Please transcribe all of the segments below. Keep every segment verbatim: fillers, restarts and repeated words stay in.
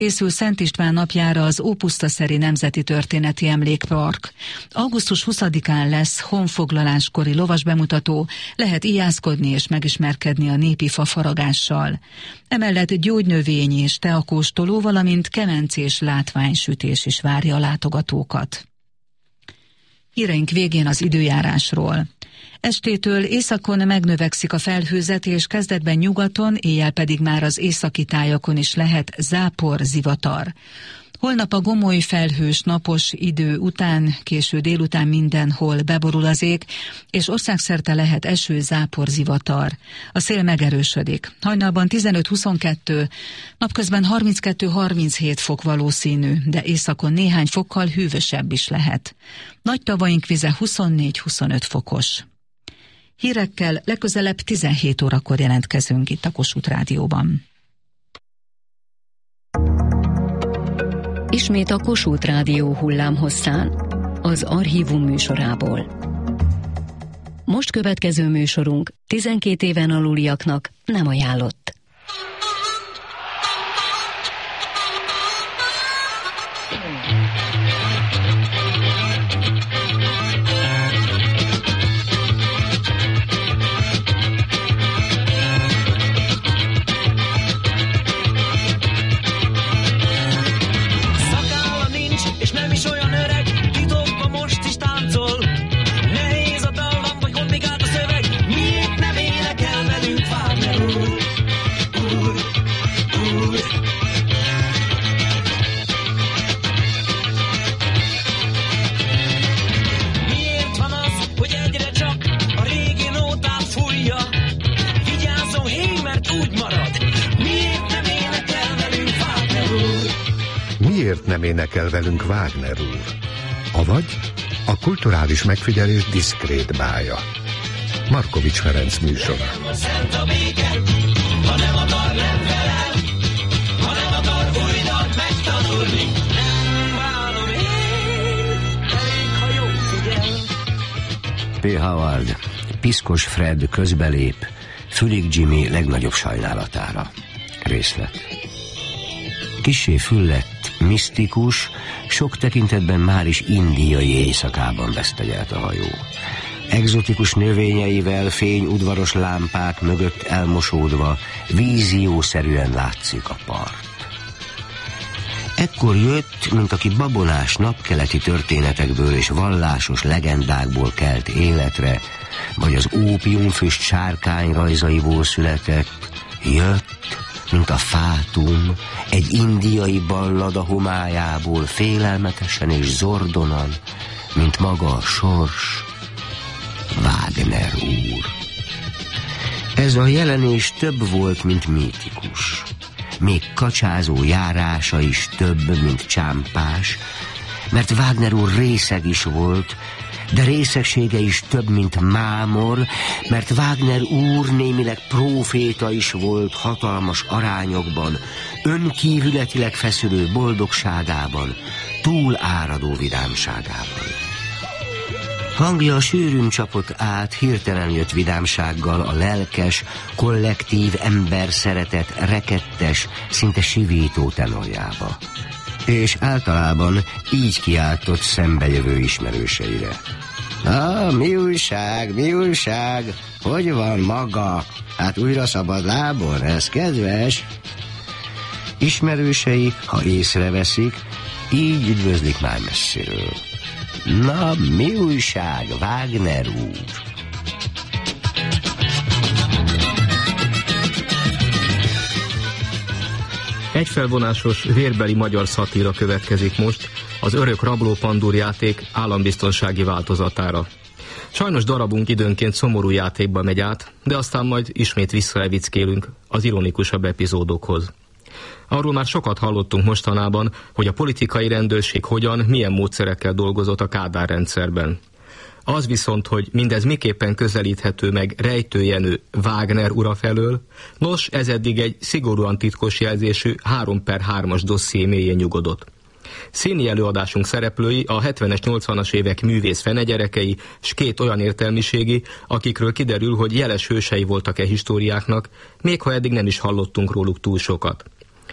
Készül Szent István napjára az Ópusztaszeri Nemzeti Történeti Emlékpark. augusztus huszadikán lesz honfoglaláskori lovasbemutató, lehet ijászkodni és megismerkedni a népi fafaragással. Emellett gyógynövény és teakóstoló, valamint kemencés látványsütés is várja a látogatókat. Híreink végén az időjárásról. Estétől északon megnövekszik a felhőzet, és kezdetben nyugaton, éjjel pedig már az északi tájakon is lehet zápor, zivatar. Holnap a gomoly felhős napos idő után, késő délután mindenhol beborul az ég, és országszerte lehet eső, zápor, zivatar. A szél megerősödik. Hajnalban tizenöt-huszonkettő, napközben harminckettő-harminchét fok valószínű, de északon néhány fokkal hűvösebb is lehet. Nagy tavaink vize huszonnégy-huszonöt fokos. Hírekkel legközelebb tizenhét órakor jelentkezünk itt a Kossuth Rádióban. Ismét a Kossuth Rádió hullámhosszán, az Archívum műsorából. Most következő műsorunk tizenkét éven aluliaknak nem ajánlott. Miért nem énekel velünk Wagner úr? Avagy a kulturális megfigyelés diszkrét bája. Markovics Ferenc műsora. P. Howard, Piszkos Fred közbelép Fülig Jimmy legnagyobb sajnálatára. Részlet. Kissé füllett, misztikus, sok tekintetben már is indiai éjszakában vesztegyelt a hajó. Egzotikus növényeivel, fényudvaros lámpák mögött elmosódva, víziószerűen látszik a part. Ekkor jött, mint aki babonás napkeleti történetekből és vallásos legendákból kelt életre, vagy az ópiumfüst sárkány rajzaiból született, jött, mint a fátum, egy indiai ballada homályából, félelmetesen és zordonan, mint maga a sors, Wagner úr. Ez a jelenés több volt, mint mítikus. Még kacsázó járása is több, mint csámpás, mert Wagner úr részeg is volt, de részegsége is több, mint mámor, mert Wagner úr némileg próféta is volt hatalmas arányokban, önkívületileg feszülő boldogságában, túláradó vidámságában. Hangja sűrűn csapott át, hirtelen jött vidámsággal a lelkes, kollektív ember szeretet rekettes, szinte sivító tenorjába. És általában így kiáltott szembejövő ismerőseire. Na, mi újság, mi újság? Hogy van maga? Hát újra szabad lábon, ez kedves. Ismerősei, ha észreveszik, így üdvözlik már messziről. Na, mi újság, Wagner úr? Egyfelvonásos, vérbeli magyar szatíra következik most az Örök rabló pandúr játék állambiztonsági változatára. Sajnos darabunk időnként szomorú játékba megy át, de aztán majd ismét visszaevickélünk az ironikusabb epizódokhoz. Arról már sokat hallottunk mostanában, hogy a politikai rendőrség hogyan, milyen módszerekkel dolgozott a Kádár rendszerben. Az viszont, hogy mindez miképpen közelíthető meg Rejtő Jenő Wagner ura felől, nos, ez eddig egy szigorúan titkos jelzésű három per hármas dosszié mélyén nyugodott. Színi előadásunk szereplői a hetvenes, nyolcvanas évek művész fenegyerekei, s két olyan értelmiségi, akikről kiderül, hogy jeles hősei voltak e históriáknak, még ha eddig nem is hallottunk róluk túl sokat.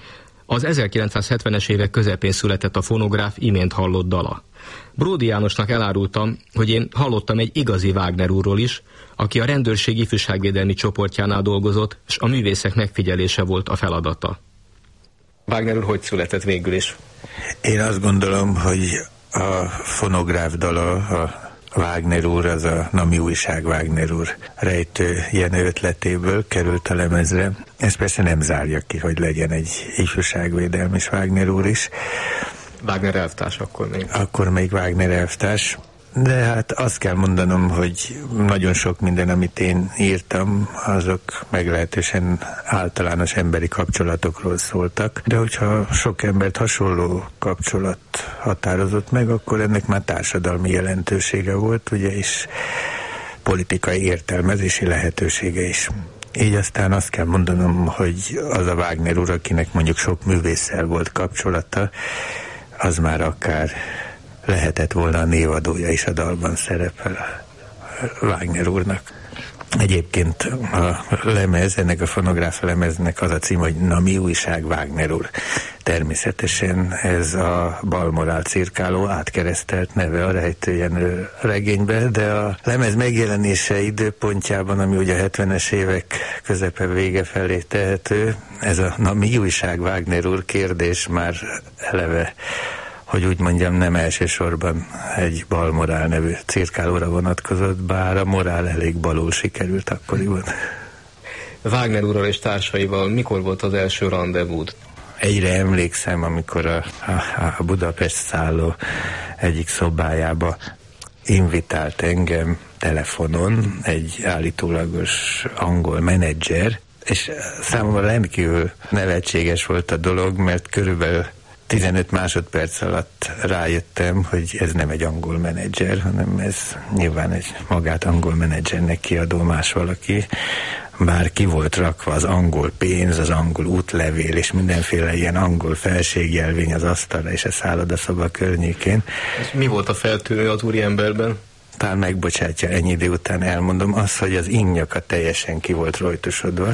Az ezerkilencszázhetvenes évek közepén született a fonográf imént hallott dala. Bródi Jánosnak elárultam, hogy én hallottam egy igazi Wagner úrról is, aki a rendőrség ifjúságvédelmi csoportjánál dolgozott, és a művészek megfigyelése volt a feladata. Wagner úr hogy született végül is? Én azt gondolom, hogy a fonográf dala, a Wagner úr, az a Nami újság Wagner úr rejtő Jenő ötletéből került a lemezre. Ez persze nem zárja ki, hogy legyen egy ifjúságvédelmi Wagner úr is. Wagner elvtárs akkor még. Akkor még Wagner elvtárs. De hát azt kell mondanom, hogy nagyon sok minden, amit én írtam, azok meglehetősen általános emberi kapcsolatokról szóltak. De hogyha sok embert hasonló kapcsolat határozott meg, akkor ennek már társadalmi jelentősége volt, ugye, és politikai értelmezési lehetősége is. Így aztán azt kell mondanom, hogy az a Wagner úr, akinek mondjuk sok művésszel volt kapcsolata, az már akár lehetett volna a névadója is a dalban szerepel Wagner úrnak. Egyébként a lemez, ennek a fonográf lemeznek az a cím, hogy Nami újság Wagner úr. Természetesen ez a balmorál cirkáló átkeresztelt neve a Rejtő Jenő regénybe, de a lemez megjelenése időpontjában, ami ugye a hetvenes évek közepe vége felé tehető, ez a Nami újság Wagner úr kérdés már eleve, hogy úgy mondjam, nem elsősorban egy balmorál nevű cirkálóra vonatkozott, bár a morál elég balul sikerült akkoriban. Wagner úrral és társaival mikor volt az első rendezvú? Egyre emlékszem, amikor a, a, a Budapest szálló egyik szobájába invitált engem telefonon egy állítólagos angol menedzser, és számomra rendkívül nevetséges volt a dolog, mert körülbelül tizenöt másodperc alatt rájöttem, hogy ez nem egy angol menedzser, hanem ez nyilván egy magát angol menedzsernek kiadó más valaki. Bár ki volt rakva az angol pénz, az angol útlevél, és mindenféle ilyen angol felségjelvény az asztalra és a szállodaszoba környékén. És mi volt a feltűnő az úriemberben? Talán megbocsátja, ennyi idő után elmondom, az, hogy az innyaka teljesen ki volt rojtusodva.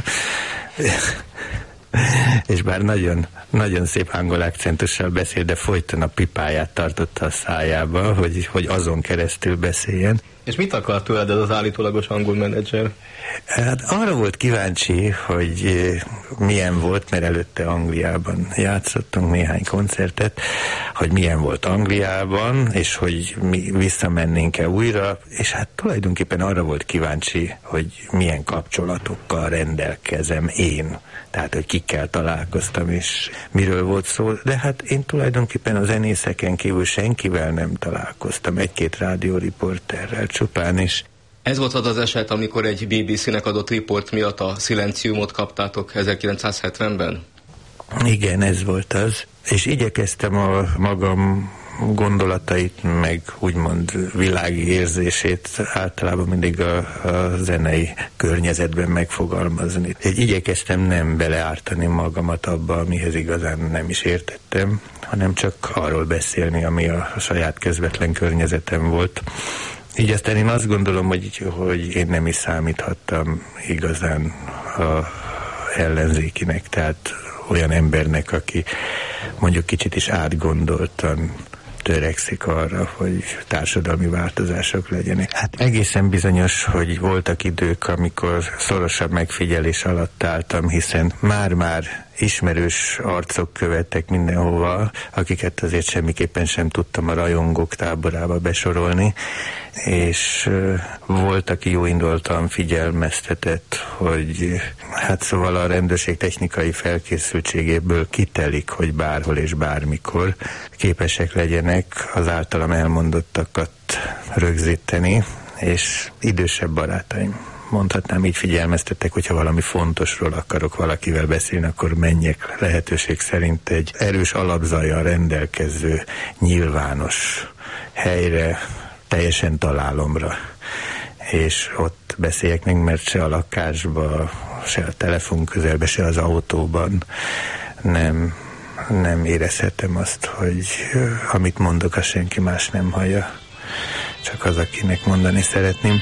És bár nagyon, nagyon szép angol akcentussal beszél, de folyton a pipáját tartotta a szájába, hogy, hogy azon keresztül beszéljen. És mit akart tőled ez az állítólagos angol menedzser? Hát arra volt kíváncsi, hogy milyen volt, mert előtte Angliában játszottunk néhány koncertet, hogy milyen volt Angliában, és hogy mi visszamennénk-e újra, és hát tulajdonképpen arra volt kíváncsi, hogy milyen kapcsolatokkal rendelkezem én. Tehát, hogy kikkel találkoztam, és miről volt szó. De hát én tulajdonképpen a zenészeken kívül senkivel nem találkoztam, egy-két rádióriporterrel csupán is. Ez volt az az eset, amikor egy bé bé cé-nek adott riport miatt a szilenciumot kaptátok ezerkilencszázhetvenben? Igen, ez volt az. És igyekeztem a magam gondolatait, meg úgymond világi érzését általában mindig a, a zenei környezetben megfogalmazni. Így igyekeztem nem beleártani magamat abba, amihez igazán nem is értettem, hanem csak arról beszélni, ami a, a saját közvetlen környezetem volt. Így aztán én azt gondolom, hogy, hogy én nem is számíthattam igazán a ellenzékinek, tehát olyan embernek, aki mondjuk kicsit is átgondoltan törekszik arra, hogy társadalmi változások legyenek. Hát egészen bizonyos, hogy voltak idők, amikor szorosabb megfigyelés alatt álltam, hiszen már-már ismerős arcok követtek mindenhova, akiket azért semmiképpen sem tudtam a rajongók táborába besorolni, és uh, volt, aki jóindultan figyelmeztetett, hogy hát szóval a rendőrség technikai felkészültségéből kitelik, hogy bárhol és bármikor képesek legyenek az általam elmondottakat rögzíteni, és idősebb barátaim, mondhatnám így, figyelmeztettek, hogyha valami fontosról akarok valakivel beszélni, akkor menjek lehetőség szerint egy erős alapzajjal rendelkező nyilvános helyre, teljesen találomra, és ott beszéljek meg, mert se a lakásba, se a telefon közelbe, se az autóban nem, nem érezhetem azt, hogy amit mondok, azt senki más nem hallja, csak az, akinek mondani szeretném.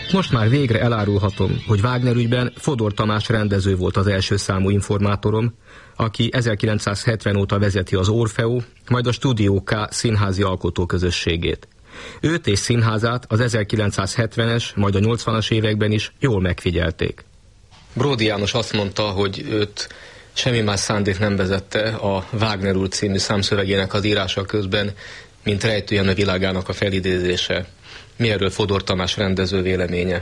Most már végre elárulhatom, hogy Wagner ügyben Fodor Tamás rendező volt az első számú informátorom, aki ezerkilencszázhetven óta vezeti az Orfeó, majd a Stúdió K színházi alkotóközösségét. Őt és színházát az ezerkilencszázhetvenes, majd a nyolcvanas években is jól megfigyelték. Bródy János azt mondta, hogy őt semmi más szándék nem vezette a Wagner úr című számszövegének az írása közben, mint Rejtőjenő világának a felidézése. Mi erről Fodor Tamás rendező véleménye?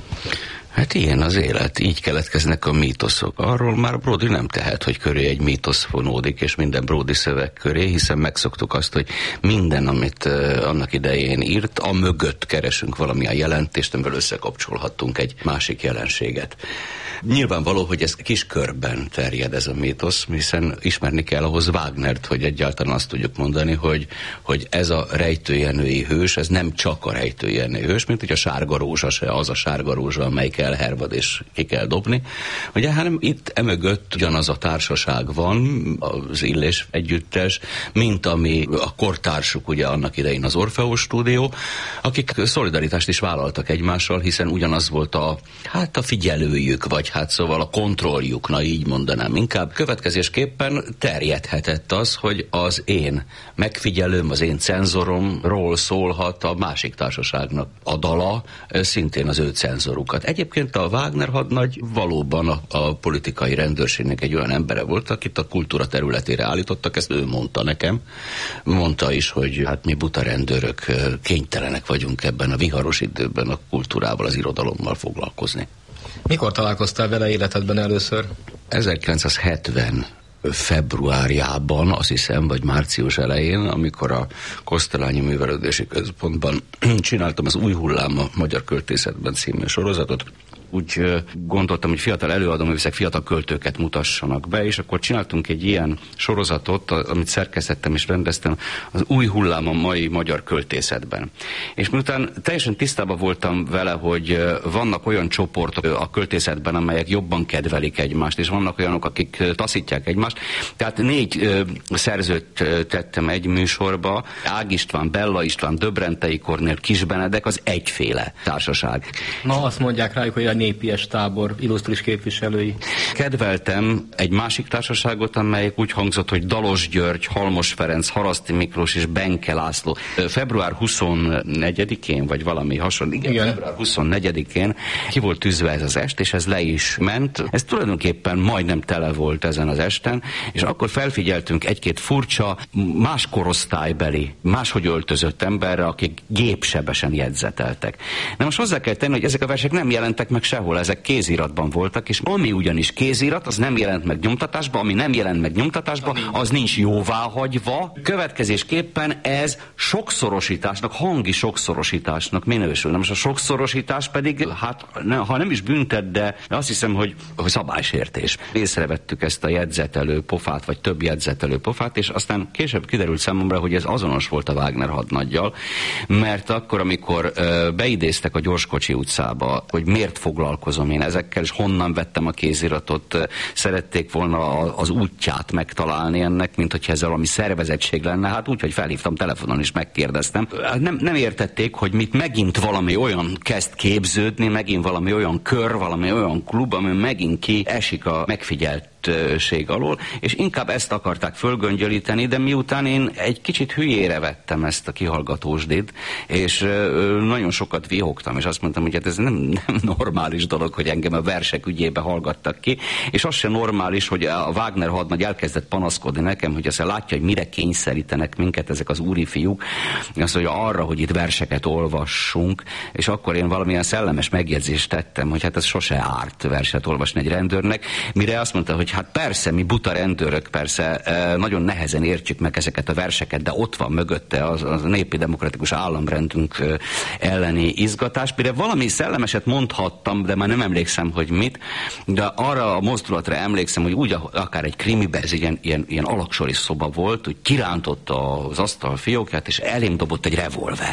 Hát ilyen az élet, így keletkeznek a mítoszok. Arról már Bródy nem tehet, hogy köré egy mítosz fonódik, és minden Bródy szöveg köré, hiszen megszoktuk azt, hogy minden, amit uh, annak idején írt, a mögött keresünk valamilyen jelentést, amivel összekapcsolhattunk egy másik jelenséget. Nyilvánvaló, hogy ez kis körben terjed ez a mítosz, hiszen ismerni kell ahhoz Wagnert, hogy egyáltalán azt tudjuk mondani, hogy, hogy ez a rejtőjenői hős, ez nem csak a rejtőjenői hős, mint hogy a sárga rózsa se az a sárga rózsa, amelyik elhervad és ki kell dobni. Ugye, hanem itt emögött ugyanaz a társaság van, az Illés együttes, mint ami a kortársuk, ugye annak idején az Orfeó Stúdió, akik szolidaritást is vállaltak egymással, hiszen ugyanaz volt a, hát a figyelőjük, vagy hát szóval a kontrolljuk, na így mondanám inkább. Következésképpen terjedhetett az, hogy az én megfigyelőm, az én cenzoromról szólhat a másik társaságnak a dala, szintén az ő cenzorukat. Egyébként a Wagner hadnagy valóban a, a politikai rendőrségnek egy olyan embere volt, akit a kultúra területére állítottak, ezt ő mondta nekem. Mondta is, hogy hát mi buta rendőrök kénytelenek vagyunk ebben a viharos időben a kultúrával, az irodalommal foglalkozni. Mikor találkoztál vele életedben először? ezerkilencszázhetven februárjában, azt hiszem, vagy március elején, amikor a Kosztolányi Művelődési Központban csináltam az Új hullám a magyar költészetben című sorozatot. Úgy gondoltam, hogy fiatal előadóművészek, fiatal költőket mutassanak be, és akkor csináltunk egy ilyen sorozatot, amit szerkesztettem és rendeztem, az Új hullám a mai magyar költészetben. És miután teljesen tisztában voltam vele, hogy vannak olyan csoportok a költészetben, amelyek jobban kedvelik egymást, és vannak olyanok, akik taszítják egymást. Tehát négy szerzőt tettem egy műsorba, Ág István, Bella István, Döbrentei Kornél, Kis Benedek, az egyféle társaság. Ma azt mondják rájuk, hogy a népies tábor illusztris képviselői. Kedveltem egy másik társaságot, amelyik úgy hangzott, hogy Dalos György, Halmos Ferenc, Haraszti Miklós és Benke László. február huszonnegyedikén, vagy valami hasonló, igen, igen. február huszonnegyedikén ki volt tűzve ez az est, és ez le is ment. Ez tulajdonképpen majdnem tele volt ezen az esten, és akkor felfigyeltünk egy-két furcsa, más korosztálybeli, máshogy öltözött emberre, akik gépsebesen jegyzeteltek. Na most hozzá kell tenni, hogy ezek a versek nem jelentek meg sehol, ezek kéziratban voltak, és ami ugyanis kézirat, az nem jelent meg nyomtatásba, ami nem jelent meg nyomtatásba, az nincs jóváhagyva. Következésképpen ez sokszorosításnak, hangi sokszorosításnak minősül. Na most a sokszorosítás pedig, hát ne, ha nem is büntet, de azt hiszem, hogy, hogy szabálysértés. Észrevettük ezt a jegyzetelő pofát, vagy több jegyzetelő pofát, és aztán később kiderült számomra, hogy ez azonos volt a Wagner hadnaggyal, mert akkor, amikor ö, beidéztek a Gyorskocsi utcába, hogy miért foglalkozom én ezekkel, és honnan vettem a kéziratot, szerették volna az útját megtalálni ennek, mint hogyha ez valami szervezettség lenne, hát úgy, hogy felhívtam telefonon és megkérdeztem. Nem, nem értették, hogy mit megint valami olyan kezd képződni, megint valami olyan kör, valami olyan klub, ami megint ki esik a megfigyelt alól, és inkább ezt akarták fölgöngyölíteni, de miután én egy kicsit hülyére vettem ezt a kihallgatósdit, és nagyon sokat vihogtam, és azt mondtam, hogy hát ez nem, nem normális dolog, hogy engem a versek ügyébe hallgattak ki, és az sem normális, hogy a Wagner hadnagy elkezdett panaszkodni nekem, hogy azt látja, hogy mire kényszerítenek minket ezek az úri fiúk, azt mondja arra, hogy itt verseket olvassunk, és akkor én valamilyen szellemes megjegyzést tettem, hogy hát ez sose árt verset olvasni egy rendőrnek, mire azt mondta, hogy hát persze, mi buta rendőrök, persze nagyon nehezen értjük meg ezeket a verseket, de ott van mögötte az, az népi demokratikus államrendünk elleni izgatás. Mire valami szellemeset mondhattam, de már nem emlékszem, hogy mit, de arra a mozdulatra emlékszem, hogy úgy akár egy krimiben, ez ilyen, ilyen, ilyen alaksori szoba volt, hogy kirántotta az asztal fiókját, és elém dobott egy revolvert.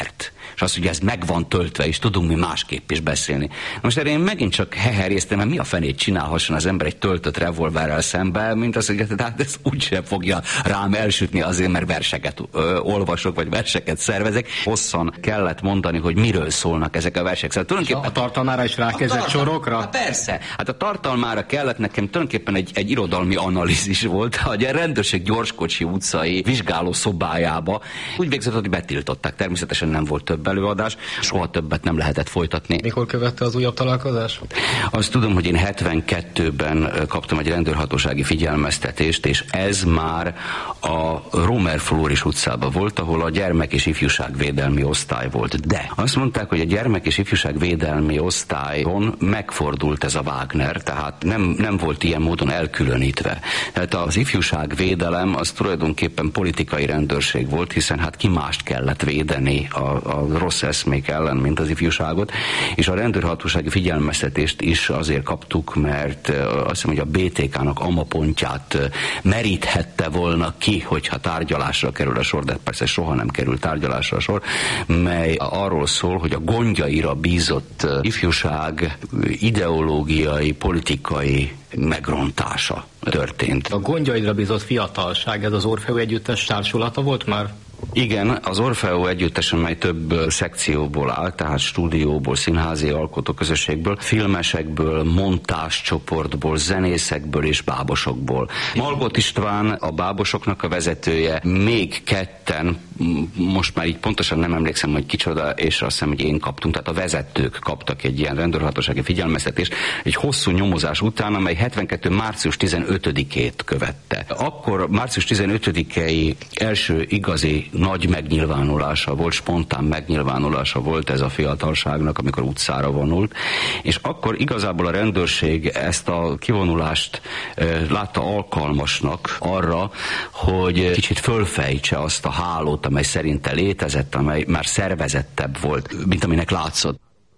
És azt, hogy ez meg van töltve, és tudunk mi másképp is beszélni. Most erre én megint csak heheréztem, mert mi a fenét csinálhasson az ember egy töltött revolverrel szembe, mint az, hogy hát ez úgysem fogja rám elsütni azért, mert verseket ö, olvasok, vagy verseket szervezek. Hosszan kellett mondani, hogy miről szólnak ezek a versek. Szóval tulajdonképpen a tartalmára is rákezdett tartal... sorokra? Hát persze. Hát a tartalmára kellett nekem tulajdonképpen egy, egy irodalmi analízis volt, hogy a rendőrség Gyorskocsi utcai vizsgáló szobájába úgy végzett, hogy betiltották. Természetesen nem volt több előadás, soha többet nem lehetett folytatni. Mikor követte az újabb találkozás? Azt tudom, hogy én hetvenkettőben kaptam egy rendőrhatósági figyelmeztetést, és ez már a Rómer Flóris utcában volt, ahol a gyermek- és ifjúságvédelmi osztály volt. De azt mondták, hogy a gyermek- és ifjúságvédelmi osztályon megfordult ez a Wagner, tehát nem, nem volt ilyen módon elkülönítve. Tehát az ifjúságvédelem az tulajdonképpen politikai rendőrség volt, hiszen hát ki mást kellett védeni a, a rossz eszmék ellen, mint az ifjúságot, és a rendőrhatósági figyelmeztetést is azért kaptuk, mert azt hiszem, hogy a bé té ká-nak amapontját meríthette volna ki, hogyha tárgyalásra kerül a sor, de persze soha nem kerül tárgyalásra a sor, mely arról szól, hogy a gondjaira bízott ifjúság ideológiai, politikai megrontása történt. A gondjaidra bízott fiatalság, ez az Orfeó Együttes társulata volt már? Igen, az Orfeó Együttes, mely több szekcióból áll, tehát stúdióból, színházi alkotóközösségből, filmesekből, montáscsoportból, zenészekből és bábosokból. Malgott István a bábosoknak a vezetője, még ketten, most már így pontosan nem emlékszem, hogy kicsoda, és azt hiszem, hogy én kaptunk, tehát a vezetők kaptak egy ilyen rendőrhatósági figyelmeztetést egy hosszú nyomozás után, amely hetvenkettő március tizenötödikét követte. Akkor március tizenötödikei első igazi nagy megnyilvánulása volt, spontán megnyilvánulása volt ez a fiatalságnak, amikor utcára vonult, és akkor igazából a rendőrség ezt a kivonulást e, látta alkalmasnak arra, hogy kicsit fölfejtse azt a hálót, amely szerinte létezett, amely már szervezettebb volt, mint aminek látszott.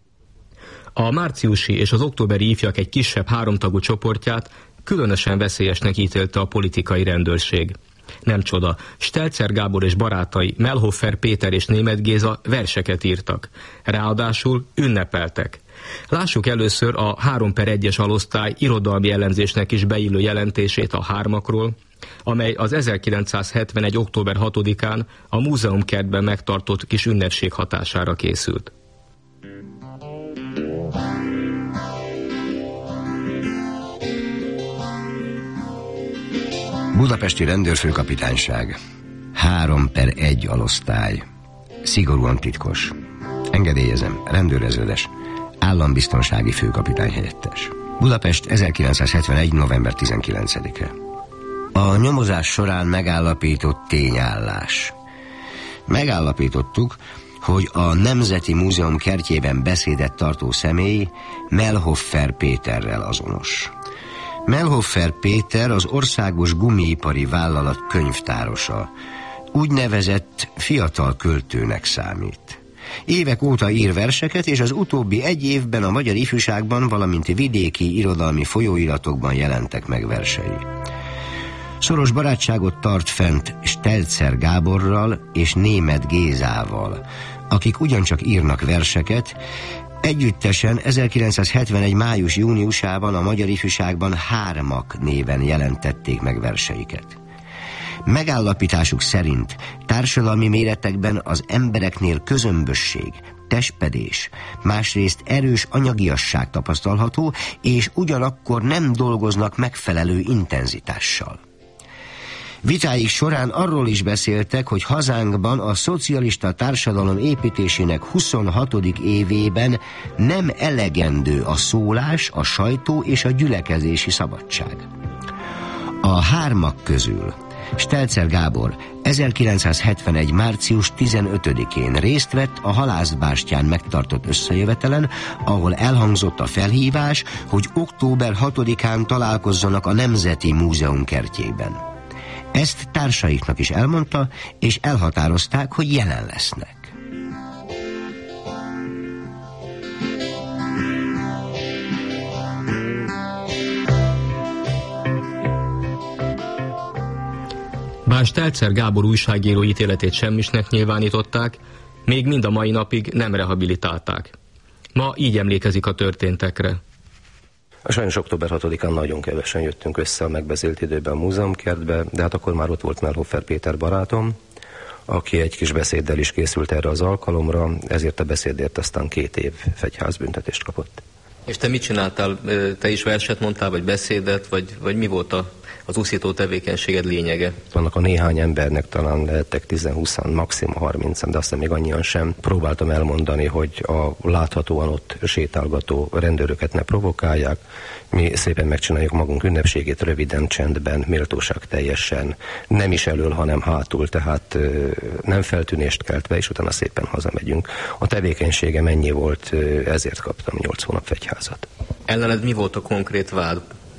A márciusi és az októberi ifjak egy kisebb háromtagú csoportját különösen veszélyesnek ítélte a politikai rendőrség. Nem csoda, Stelzer Gábor és barátai, Mellhofer Péter és Németh Géza verseket írtak. Ráadásul ünnepeltek. Lássuk először a három per egyes alosztály irodalmi elemzésnek is beillő jelentését a hármakról, amely az ezerkilencszázhetvenegy. október hatodikán a múzeumkertben megtartott kis ünnepség hatására készült. Budapesti Rendőrfőkapitányság. három per egy alosztály. Szigorúan titkos. Engedélyezem, rendőrezredes, állambiztonsági főkapitány helyettes. Budapest, ezerkilencszázhetvenegy. november tizenkilencedike. A nyomozás során megállapított tényállás. Megállapítottuk, hogy a Nemzeti Múzeum kertjében beszédet tartó személy Mellhofer Péterrel azonos. Mellhofer Péter az Országos Gumiipari Vállalat könyvtárosa, úgynevezett fiatal költőnek számít. Évek óta ír verseket, és az utóbbi egy évben a magyar ifjúságban, valamint vidéki irodalmi folyóiratokban jelentek meg versei. Szoros barátságot tart fent Stelzer Gáborral és Németh Gézával, akik ugyancsak írnak verseket. Együttesen ezerkilencszázhetvenegy. május-júniusában a magyar ifjúságban Hármak néven jelentették meg verseiket. Megállapításuk szerint társadalmi méretekben az embereknél közömbösség, testpedés, másrészt erős anyagiasság tapasztalható, és ugyanakkor nem dolgoznak megfelelő intenzitással. Vitáik során arról is beszéltek, hogy hazánkban a szocialista társadalom építésének huszonhatodik évében nem elegendő a szólás, a sajtó és a gyülekezési szabadság. A hármak közül Stelzer Gábor ezerkilencszázhetvenegy. március tizenötödikén részt vett a Halászbástyán megtartott összejövetelen, ahol elhangzott a felhívás, hogy október hatodikán találkozzanak a Nemzeti Múzeum kertjében. Ezt társaiknak is elmondta, és elhatározták, hogy jelen lesznek. Bár Stelzer Gábor újságíró ítéletét semmisnek nyilvánították, még mind a mai napig nem rehabilitálták. Ma így emlékezik a történtekre. Sajnos október hatodikán nagyon kevesen jöttünk össze a megbeszélt időben a múzeumkertbe, de hát akkor már ott volt Mellhofer Péter barátom, aki egy kis beszéddel is készült erre az alkalomra, ezért a beszédért aztán két év fegyházbüntetést kapott. És te mit csináltál? Te is verset mondtál, vagy beszédet, vagy, vagy mi volt a, az uszító tevékenységed lényege? Vannak a néhány embernek talán lehettek tíz-húszan, maximum harmincan, de aztán még annyian sem. Próbáltam elmondani, hogy a láthatóan ott sétálgató rendőröket ne provokálják. Mi szépen megcsináljuk magunk ünnepségét röviden, csendben, méltóság teljesen, nem is elől, hanem hátul, tehát nem feltűnést keltve, és utána szépen hazamegyünk. A tevékenysége mennyi volt, ezért kaptam nyolc hónap fegyházat. Ellened mi volt a konkrét vád?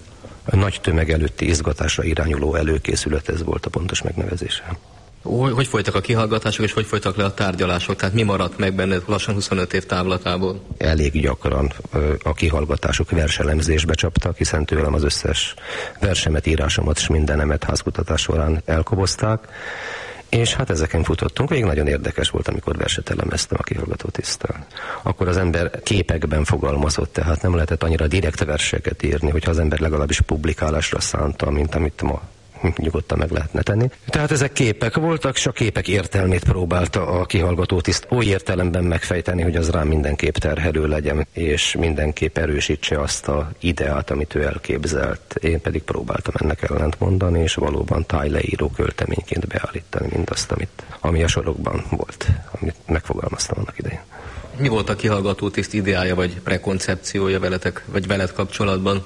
A nagy tömeg előtti izgatásra irányuló előkészület, ez volt a pontos megnevezése. Hogy, hogy folytak a kihallgatások, és hogy folytak le a tárgyalások? Tehát mi maradt meg benned lassan huszonöt év távlatából? Elég gyakran a kihallgatások verselemzésbe csaptak, hiszen tőlem az összes versemet, írásomat és mindenemet házkutatás során elkobozták. És hát ezeken futottunk, végig nagyon érdekes volt, amikor verset elemeztem a kihallgató tiszttel. Akkor az ember képekben fogalmazott, tehát nem lehetett annyira direkt verseket írni, hogyha az ember legalábbis publikálásra szánta, mint amit ma nyugodtan meg lehetne tenni. Tehát ezek képek voltak, és a képek értelmét próbálta a kihallgató tiszt oly értelemben megfejteni, hogy az rám mindenképp terhelő legyen, és mindenképp erősítse azt a ideát, amit ő elképzelt. Én pedig próbáltam ennek ellent mondani, és valóban tájleíró költeményként beállítani mindazt, amit, ami a sorokban volt, amit megfogalmaztam annak idején. Mi volt a kihallgató tiszt ideája, vagy prekoncepciója veletek, vagy veled kapcsolatban?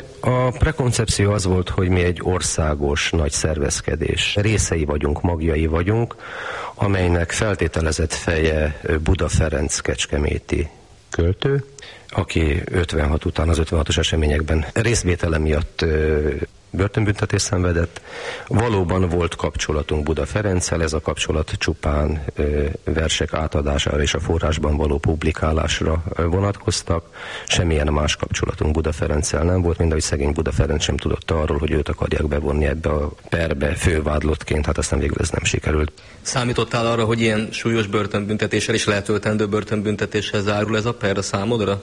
A prekoncepció az volt, hogy mi egy országos nagy szervezkedés részei vagyunk, magjai vagyunk, amelynek feltételezett feje Buda Ferenc kecskeméti költő, aki ötvenhat után az ötvenhatos eseményekben részvétele miatt börtönbüntetést szenvedett. Valóban volt kapcsolatunk Buda Ferenccel, ez a kapcsolat csupán versek átadására és a forrásban való publikálásra vonatkoztak. Semmilyen más kapcsolatunk Buda Ferenccel nem volt, mind ahogy szegény Buda Ferenc sem tudott arról, hogy őt akarják bevonni ebbe a perbe fővádlottként, hát aztán végül ez nem sikerült. Számítottál arra, hogy ilyen súlyos börtönbüntetéssel és letöltendő börtönbüntetéssel zárul ez a per a számodra?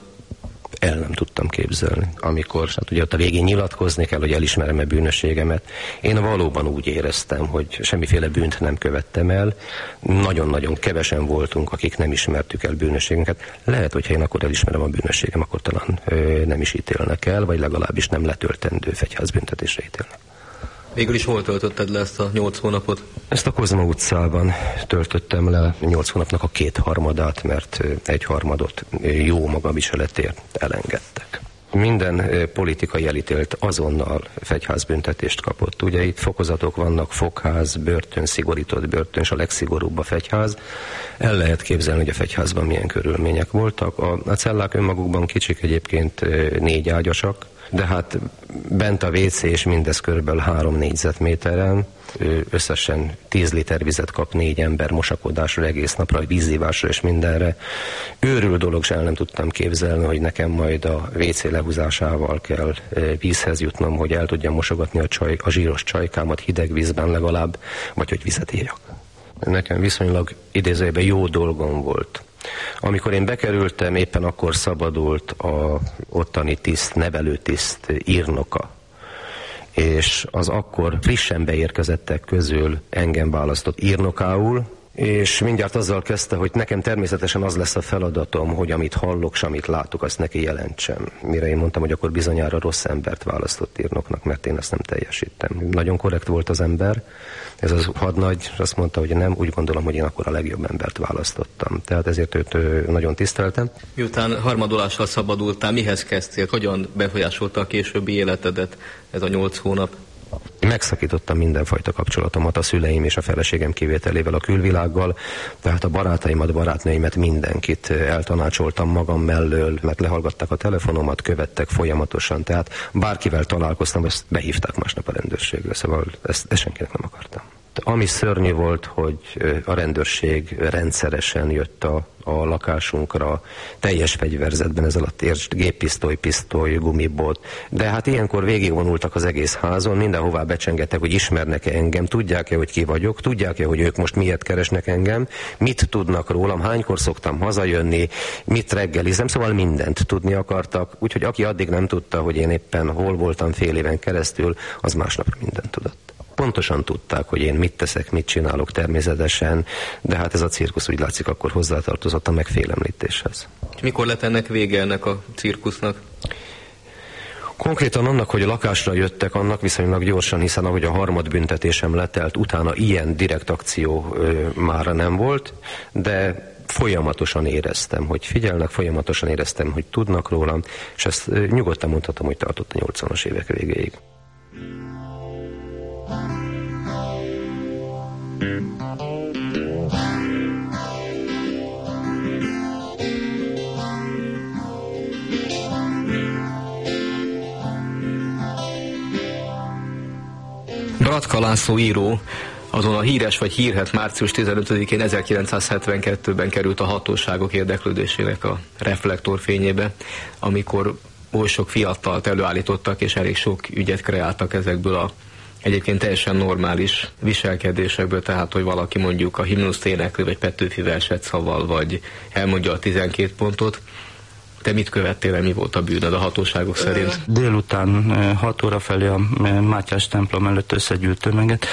El nem tudtam képzelni. Amikor, hát ugye ott a végén nyilatkozni kell, hogy elismerem-e bűnösségemet. Én valóban úgy éreztem, hogy semmiféle bűnt nem követtem el. Nagyon-nagyon kevesen voltunk, akik nem ismertük el bűnösségünket. Lehet, hogyha én akkor elismerem a bűnösségem, akkor talán ö, nem is ítélnek el, vagy legalábbis nem letöltendő fegyházbüntetésre ítélnek. Végül is hol töltötted le ezt a nyolc hónapot? Ezt a Kozma utcában töltöttem le nyolc hónapnak a kétharmadát, mert egy harmadot jó magaviseletért elengedtek. Minden politikai elítélt azonnal fegyházbüntetést kapott. Ugye itt fokozatok vannak, fogház, börtön, szigorított börtön, és a legszigorúbb a fegyház. El lehet képzelni, hogy a fegyházban milyen körülmények voltak. A, a cellák önmagukban kicsik, egyébként négy ágyasak, de hát bent a vé cé és mindez körülbelül három négyzetméteren, összesen tíz liter vizet kap négy ember mosakodásra, egész napra, vízívásra és mindenre. Őrül dolog, sem nem tudtam képzelni, hogy nekem majd a vé cé lehúzásával kell vízhez jutnom, hogy el tudjam mosogatni a, csaj, a zsíros csajkámat hideg vízben legalább, vagy hogy vizet írjak. Nekem viszonylag idézőjében jó dolgom volt. Amikor én bekerültem, éppen akkor szabadult a ottani tiszt, nevelőtiszt írnoka. És az akkor frissen beérkezettek közül engem választott írnokául, és mindjárt azzal kezdte, hogy nekem természetesen az lesz a feladatom, hogy amit hallok, és amit látok, azt neki jelentsem. Mire én mondtam, hogy akkor bizonyára rossz embert választott írnoknak, mert én ezt nem teljesítem. Nagyon korrekt volt az ember, ez az hadnagy, azt mondta, hogy nem, úgy gondolom, hogy én akkor a legjobb embert választottam. Tehát ezért őt nagyon tiszteltem. Miután harmadolással szabadultál, mihez kezdtél? Hogyan befolyásolta a későbbi életedet ez a nyolc hónap? Megszakítottam mindenfajta kapcsolatomat a szüleim és a feleségem kivételével a külvilággal, tehát a barátaimat, barátnőimet, mindenkit eltanácsoltam magam mellől, mert lehallgatták a telefonomat, követtek folyamatosan, tehát bárkivel találkoztam, ezt behívták másnap a rendőrségre, szóval ezt, ezt senkinek nem akartam. Ami szörnyű volt, hogy a rendőrség rendszeresen jött a, a lakásunkra, teljes fegyverzetben, ez alatt értsd, géppisztoly, pisztoly, gumibot, de hát ilyenkor végigvonultak az egész házon, mindenhová becsengettek, hogy ismernek-e engem, tudják-e, hogy ki vagyok, tudják-e, hogy ők most miért keresnek engem, mit tudnak rólam, hánykor szoktam hazajönni, mit reggelizem, szóval mindent tudni akartak, úgyhogy aki addig nem tudta, hogy én éppen hol voltam fél éven keresztül, az másnapra mindent tudott. Pontosan tudták, hogy én mit teszek, mit csinálok természetesen, de hát ez a cirkusz úgy látszik akkor hozzátartozott a megfélemlítéshez. És mikor lett ennek vége ennek a cirkusznak? Konkrétan annak, hogy a lakásra jöttek, annak viszonylag gyorsan, hiszen ahogy a harmad büntetésem letelt, utána ilyen direkt akció ö, mára nem volt, de folyamatosan éreztem, hogy figyelnek, folyamatosan éreztem, hogy tudnak rólam, és ezt ö, nyugodtan mondhatom, hogy tartott a nyolcvanas évek végéig. Bratka László író azon a híres vagy hírhedt március tizenötödikén ezerkilencszázhetvenkettőben került a hatóságok érdeklődésének a reflektorfényébe, amikor oly sok fiatalt előállítottak, és elég sok ügyet kreáltak ezekből a egyébként teljesen normális viselkedésekből, tehát hogy valaki mondjuk a himnuszt éneklő, vagy Petőfi verset szaval, vagy elmondja a tizenkét pontot. Te mit követtél el, mi volt a bűnöd a hatóságok szerint? Délután hat óra felé a Mátyás templom előtt összegyűlt tömeget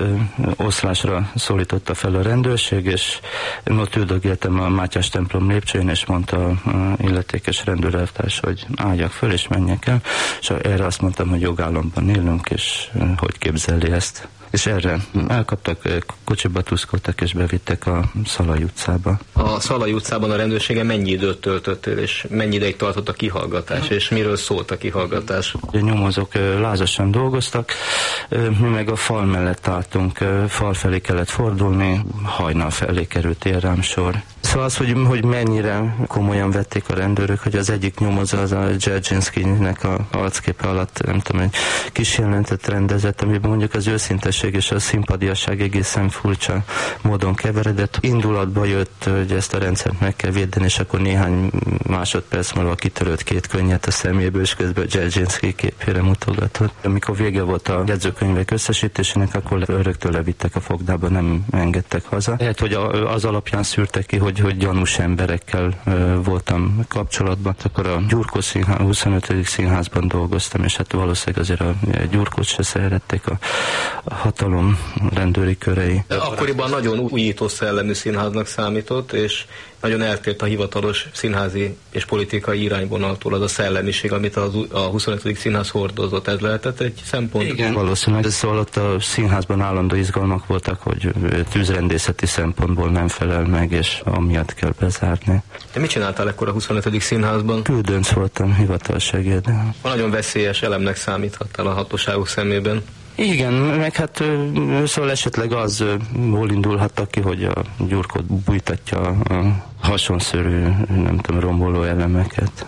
oszlásra szólította fel a rendőrség, és ott üldögéltem a Mátyás templom lépcsőjén, és mondta a illetékes rendőrelvtárs, hogy álljak föl és menjek el, és erre azt mondtam, hogy jogállamban élünk, és hogy képzeli ezt. És erre elkaptak, kocsiba tuszkoltak és bevittek a Szalai utcába. A Szalai utcában a rendőrségen mennyi időt töltöttél, és mennyi ideig tartott a kihallgatás, és miről szólt a kihallgatás? A nyomozók lázasan dolgoztak, mi meg a fal mellett álltunk, fal felé kellett fordulni, hajnal felé került ér rám sor. Szóval az, hogy, hogy mennyire komolyan vették a rendőrök, hogy az egyik nyomozó az a Dzerzsinszkinek a arcképe alatt, nem tudom, egy kis jelentet rendezett, amiben mondjuk az őszintesség és a szimpadiasság egészen furcsa módon keveredett. Indulatba jött, hogy ezt a rendszert meg kell védeni, és akkor néhány másodperc múlva kitörött két könnyet a szeméből, és közben Dzerzsinszki képére mutogatott. Amikor vége volt a jegyzőkönyvek összesítésének, akkor rögtön levittek a fogdába, nem engedtek haza. Lehet, hogy az alapján szűrtek ki, hogy, hogy gyanús emberekkel uh, voltam kapcsolatban. Akkor a Gyurkó színház, huszonötödik színházban dolgoztam, és hát valószínűleg azért a Gyurkót se szerették a, a hatalom rendőri körei. Akkoriban nagyon újító szellemű színháznak számított, és nagyon eltért a hivatalos színházi és politikai irányvonaltól az a szellemiség, amit az, a huszonötödik színház hordozott. Ez lehetett egy szempont? Igen, valószínűleg. Szóval ott a színházban állandó izgalmak voltak, hogy tűzrendészeti szempontból nem felel meg, és amiatt kell bezárni. Te mit csináltál ekkor a huszonötödik színházban? Küldönc voltam, hivatalsegéd. Nagyon veszélyes elemnek számíthattál a hatóságok szemében. Igen, meg hát szóval esetleg azból indulhattak ki, hogy a Gyurkót bújtatja a hasonszörű, nem tudom, romboló elemeket.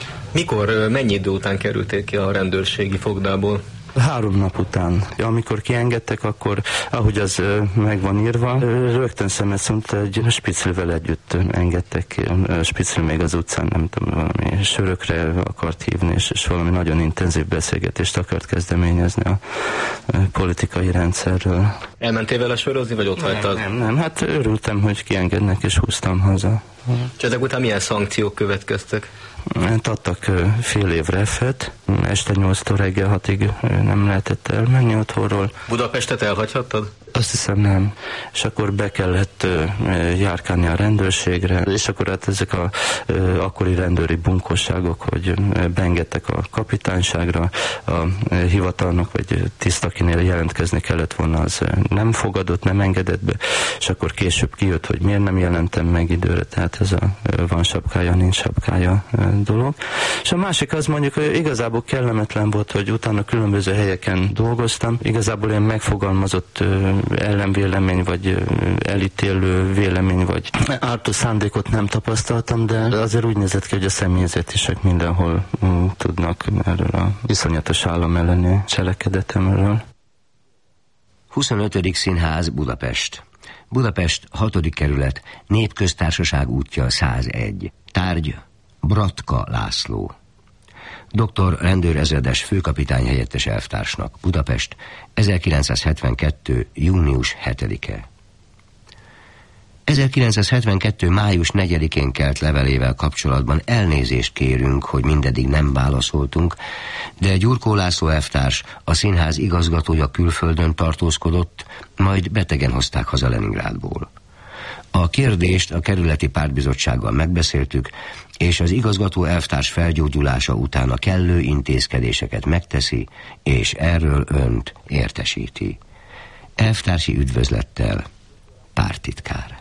Mikor, mennyi idő után kerültél ki a rendőrségi fogdából? Három nap után. Amikor kiengedtek, akkor, ahogy az meg van írva, rögtön szemeszont egy Spiclivel együtt engedtek. Spicli még az utcán, nem tudom, valami sörökre akart hívni, és, és valami nagyon intenzív beszélgetést akart kezdeményezni a politikai rendszerről. Elmentél vele sörözni, vagy ott nem, hagytad? Nem, nem, hát örültem, hogy kiengednek, és húztam haza. És ezek után milyen szankciók következtek? Adtak fél év refet, este nyolctól reggel hatig nem lehetett elmenni otthonról. Budapestet elhagyhattad? Azt hiszem nem. És akkor be kellett uh, járkálni a rendőrségre, és akkor hát ezek a uh, akkori rendőri bunkosságok, hogy uh, beengedtek a kapitányságra, a uh, hivatalnok vagy tiszt, akinél jelentkezni kellett volna, az uh, nem fogadott, nem engedett be, és akkor később kijött, hogy miért nem jelentem meg időre, tehát ez a uh, van sapkája, nincs sapkája uh, dolog. És a másik az mondjuk, hogy igazából kellemetlen volt, hogy utána különböző helyeken dolgoztam, igazából ilyen megfogalmazott uh, ellenvélemény, vagy elítélő vélemény, vagy ártó szándékot nem tapasztaltam, de azért úgy nézett ki, hogy a személyzetisek mindenhol uh, tudnak erről a iszonyatos állam elleni cselekedetemről. huszonötödik színház, Budapest. Budapest, hatodik kerület, Népköztársaság útja százegy. Tárgy, Bratka László. doktor rendőrezredes főkapitány helyettes elvtársnak. Budapest, ezerkilencszázhetvenkettő. június hetedike. ezerkilencszázhetvenkettő. május negyedikén kelt levelével kapcsolatban elnézést kérünk, hogy mindeddig nem válaszoltunk, de Gyurkó László elvtárs, a színház igazgatója külföldön tartózkodott, majd betegen hozták haza Leningrádból. A kérdést a kerületi pártbizottsággal megbeszéltük, és az igazgató elvtárs felgyógyulása után a kellő intézkedéseket megteszi, és erről önt értesíti. Elvtársi üdvözlettel, párttitkár.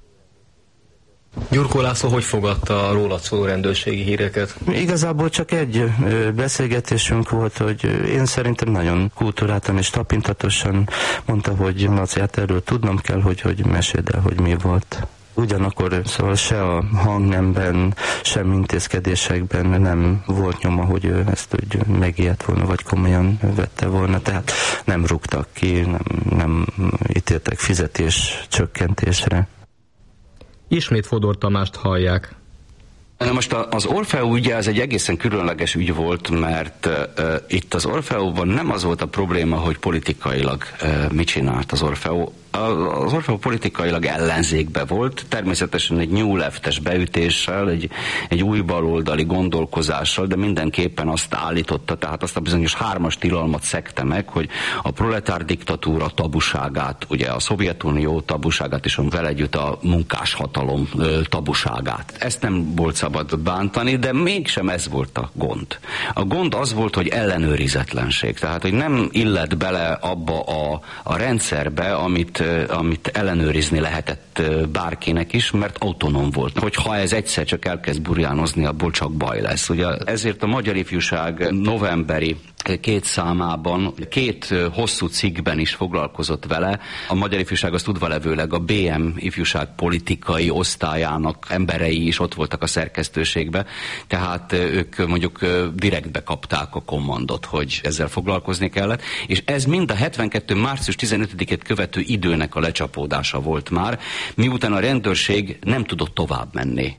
Gyurkó László hogy fogadta a rólad szóló rendőrségi híreket? Igazából csak egy beszélgetésünk volt, hogy én szerintem nagyon kultúráltan és tapintatosan mondta, hogy Maciát, erről tudnom kell, hogy, hogy meséld el, hogy mi volt. Ugyanakkor szóval se a hangnemben, sem intézkedésekben nem volt nyoma, hogy ő ezt úgy megijedt volna, vagy komolyan vette volna, tehát nem rúgtak ki, nem, nem ítéltek fizetés csökkentésre. Ismét Fodor Tamást hallják. Na most az Orfeó ügye az egy egészen különleges ügy volt, mert uh, itt az Orfeóban nem az volt a probléma, hogy politikailag uh, mit csinált az Orfeó. Az Orfeó politikailag ellenzékbe volt, természetesen egy new leftes beütéssel, egy, egy új baloldali gondolkozással, de mindenképpen azt állította, tehát azt a bizonyos hármas tilalmat szegte meg, hogy a proletár diktatúra tabuságát, ugye a Szovjetunió tabuságát és vele együtt a munkáshatalom tabuságát. Ezt nem volt szabad bántani, de mégsem ez volt a gond. A gond az volt, hogy ellenőrizetlenség, tehát hogy nem illett bele abba a, a rendszerbe, amit amit ellenőrizni lehetett bárkinek is, mert autonóm volt. Hogyha ez egyszer csak elkezd burjánozni, abból csak baj lesz. Ugye ezért a Magyar Ifjúság novemberi két számában, két hosszú cikkben is foglalkozott vele. A Magyar Ifjúság az tudvalevőleg a bé em ifjúság politikai osztályának emberei is ott voltak a szerkesztőségbe, tehát ők mondjuk direktbe kapták a kommandot, hogy ezzel foglalkozni kellett, és ez mind a hetvenkettő. március tizenötödikét követő időnek a lecsapódása volt már, miután a rendőrség nem tudott tovább menni.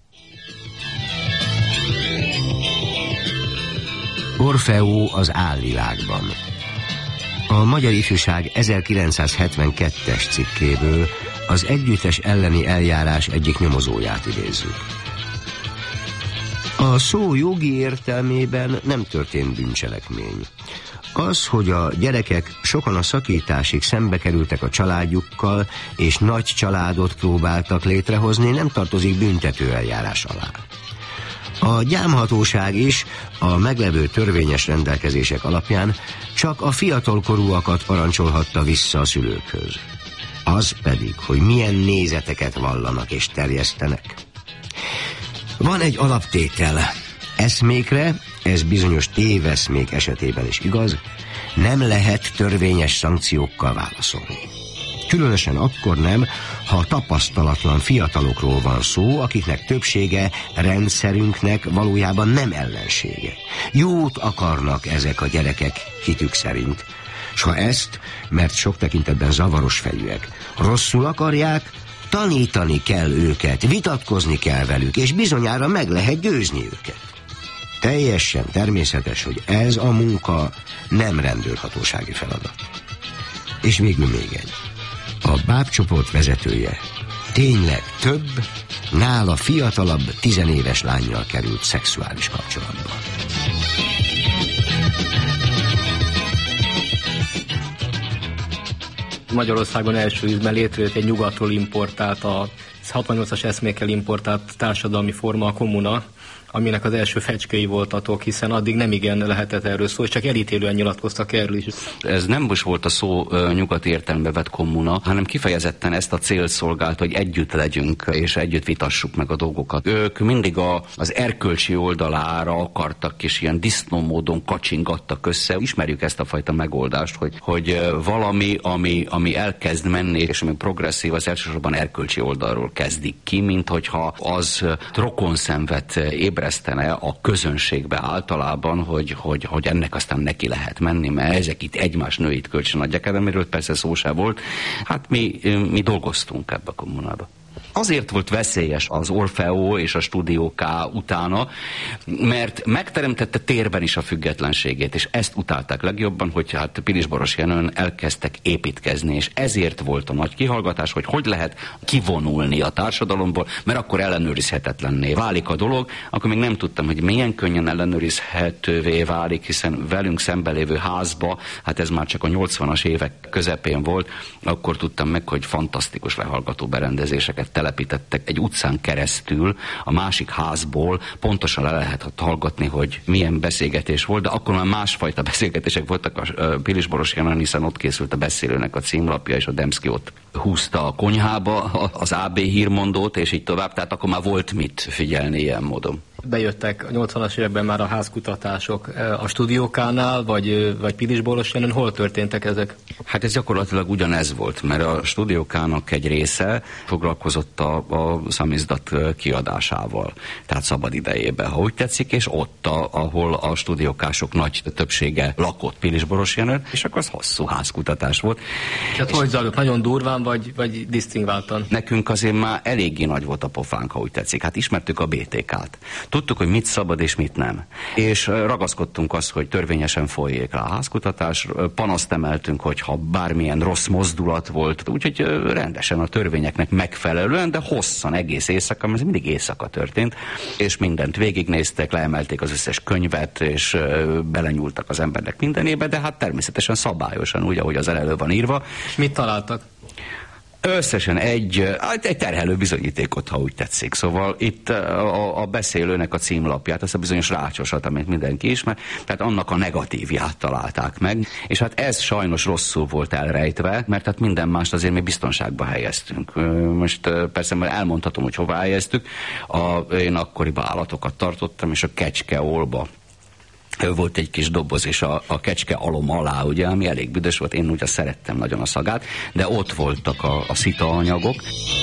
Orfeó az álvilágban. A Magyar Ifjúság ezerkilencszázhetvenkettes cikkéből az együttes elleni eljárás egyik nyomozóját idézzük. A szó jogi értelmében nem történt bűncselekmény. Az, hogy a gyerekek sokan a szakításig szembe kerültek a családjukkal, és nagy családot próbáltak létrehozni, nem tartozik büntető eljárás alá. A gyámhatóság is a meglevő törvényes rendelkezések alapján csak a fiatalkorúakat parancsolhatta vissza a szülőkhöz. Az pedig, hogy milyen nézeteket vallanak és terjesztenek. Van egy alaptétel. Eszmékre, ez bizonyos téveszmék esetében is igaz, nem lehet törvényes szankciókkal válaszolni. Különösen akkor nem, ha tapasztalatlan fiatalokról van szó, akiknek többsége rendszerünknek valójában nem ellensége. Jót akarnak ezek a gyerekek hitük szerint, s ha ezt, mert sok tekintetben zavaros fejűek, rosszul akarják, tanítani kell őket, vitatkozni kell velük, és bizonyára meg lehet győzni őket. Teljesen természetes, hogy ez a munka nem rendőrhatósági feladat. És végül még egy. A bábcsoport vezetője tényleg több, nála fiatalabb, tizenéves lánnyal került szexuális kapcsolatba. Magyarországon első ízben létrejött egy nyugatról importált, a hatvannyolcas eszmékkel importált társadalmi forma, a kommuna, aminek az első fecskei voltatok, hiszen addig nem igen lehetett erről szó, és csak elítélően nyilatkoztak erről is. Ez nem most volt a szó uh, nyugati értelembe vett kommuna, hanem kifejezetten ezt a célt szolgált, hogy együtt legyünk, és együtt vitassuk meg a dolgokat. Ők mindig a, az erkölcsi oldalára akartak, és ilyen disznó módon kacsingattak össze. Ismerjük ezt a fajta megoldást, hogy, hogy uh, valami, ami, ami elkezd menni, és ami progresszív, az elsősorban erkölcsi oldalról kezdik ki, mint hogyha az uh, rokonszenvet ébre ébresztene a közönségbe általában, hogy, hogy, hogy ennek aztán neki lehet menni, mert ezek itt egymás nőit kölcsön adják el, amiről persze szó sem volt. Hát mi, mi dolgoztunk ebbe a kommunába. Azért volt veszélyes az Orfeó és a Stúdió K utána, mert megteremtette térben is a függetlenségét, és ezt utálták legjobban, hogy hát Pilisboros Jenőn elkezdtek építkezni, és ezért volt a nagy kihallgatás, hogy hogy lehet kivonulni a társadalomból, mert akkor ellenőrizhetetlenné válik a dolog. Akkor még nem tudtam, hogy milyen könnyen ellenőrizhetővé válik, hiszen velünk szemben lévő házba, hát ez már csak a nyolcvanas évek közepén volt, akkor tudtam meg, hogy fantasztikus lehallgató berendezéseket telepítettek egy utcán keresztül, a másik házból pontosan le lehet hallgatni, hogy milyen beszélgetés volt, de akkor már másfajta beszélgetések voltak a Pilisboros Jenőn, hiszen ott készült a beszélőnek a címlapja, és a Demszky ott húzta a konyhába az á bé hírmondót, és így tovább, tehát akkor már volt mit figyelni ilyen módon. Bejöttek a nyolcvanas években már a házkutatások a Stúdió K-nál, vagy, vagy Pilisboros Jenőn, hol történtek ezek? Hát ez gyakorlatilag ugyanez volt, mert a Stúdió K-nak egy része foglalkozott a, a szamizdat kiadásával, tehát szabad idejében, ha úgy tetszik, és ott, a, ahol a Stúdió K-sok nagy többsége lakott Pilisboros Jenőn, és akkor az hosszú házkutatás volt. Tehát hogy zajlott? Nagyon durván, vagy, vagy disztingváltan? Nekünk azért már eléggé nagy volt a pofánk, ha úgy tetszik. Hát ismertük a bé té ká-t. Tudtuk, hogy mit szabad és mit nem. És ragaszkodtunk azt, hogy törvényesen folyjék rá a házkutatás, panaszt emeltünk, hogyha bármilyen rossz mozdulat volt, úgyhogy rendesen a törvényeknek megfelelően, de hosszan, egész éjszaka, mert ez mindig éjszaka történt, és mindent végignéztek, leemelték az összes könyvet, és belenyúltak az embernek mindenébe, de hát természetesen szabályosan, úgy, ahogy az elő van írva. És mit találtak? Összesen egy, egy terhelő bizonyítékot, ha úgy tetszik. Szóval itt a, a beszélőnek a címlapját, azt a bizonyos rácsosat, amit mindenki ismer, tehát annak a negatívját találták meg, és hát ez sajnos rosszul volt elrejtve, mert hát minden mást azért mi biztonságba helyeztünk. Most persze már elmondhatom, hogy hova helyeztük. A, én akkoriban állatokat tartottam, és a Kecskeolba volt egy kis doboz, és a, a kecske alom alá, ugye, ami elég büdös volt, én ugye szerettem nagyon a szagát, de ott voltak a, a szita anyagok.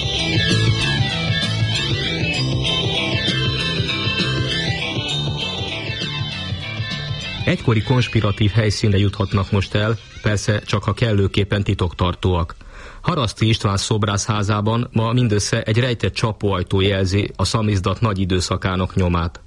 Egykori konspiratív helyszínre juthatnak most el, persze csak ha kellőképpen titoktartóak. Haraszti István szobrászházában ma mindössze egy rejtett csapóajtó jelzi a szamizdat nagy időszakának nyomát.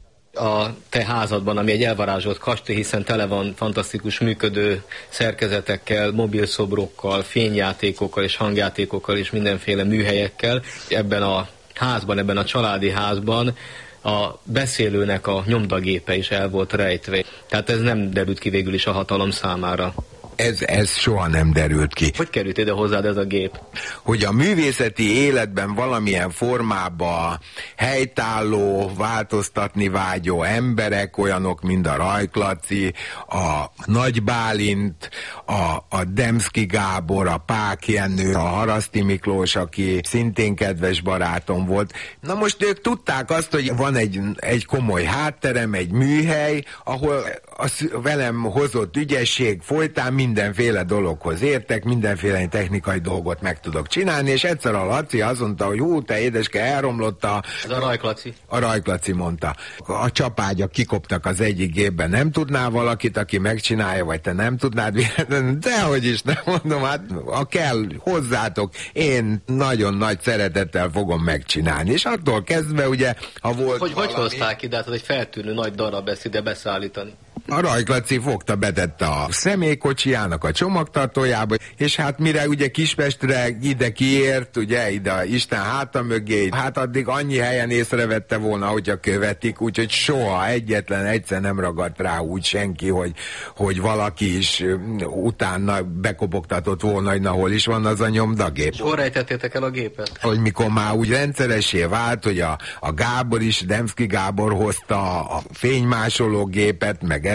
A te házadban, ami egy elvarázsolt kastély, hiszen tele van fantasztikus működő szerkezetekkel, mobilszobrokkal, fényjátékokkal és hangjátékokkal és mindenféle műhelyekkel. Ebben a házban, ebben a családi házban a beszélőnek a nyomdagépe is el volt rejtve. Tehát ez nem derült ki végül is a hatalom számára. Ez, ez soha nem derült ki. Hogy került ide hozzád ez a gép? Hogy a művészeti életben valamilyen formában helytálló, változtatni vágyó emberek, olyanok, mint a Rajk-Laci, a Nagy Bálint, a, a Demszky Gábor, a Pák Jenő, a Haraszti Miklós, aki szintén kedves barátom volt. Na most ők tudták azt, hogy van egy, egy komoly hátterem, egy műhely, ahol a velem hozott ügyesség folytán mindenféle dologhoz értek, mindenféle technikai dolgot meg tudok csinálni, és egyszer a Laci azt mondta, hogy hú, te édeske, elromlott a... Ez a Rajk-Laci. A Rajk-Laci mondta. A csapágyak kikoptak az egyik gépben, nem tudnál valakit, aki megcsinálja, vagy te nem tudnád? Dehogy is, nem mondom, hát ha kell, hozzátok, én nagyon nagy szeretettel fogom megcsinálni. És attól kezdve, ugye, ha volt Hogy, valami... hogy hozták ide? Tehát egy feltűnő nagy darab ezt ide beszállítani. A Rajk-Laci fogta, betette a személykocsijának a csomagtartójába, és hát mire ugye Kispestre ide kiért, ugye ide Isten háta mögé, hát addig annyi helyen észrevette volna, hogyha követik, úgyhogy soha egyetlen egyszer nem ragadt rá úgy senki, hogy, hogy valaki is utána bekopogtatott volna, hogy na hol is van az a nyomdagép. És hol rejtettétek el a gépet? Hogy mikor már úgy rendszeressé vált, hogy a, a Gábor is, Demszky Gábor hozta a fénymásoló gépet, meg ezt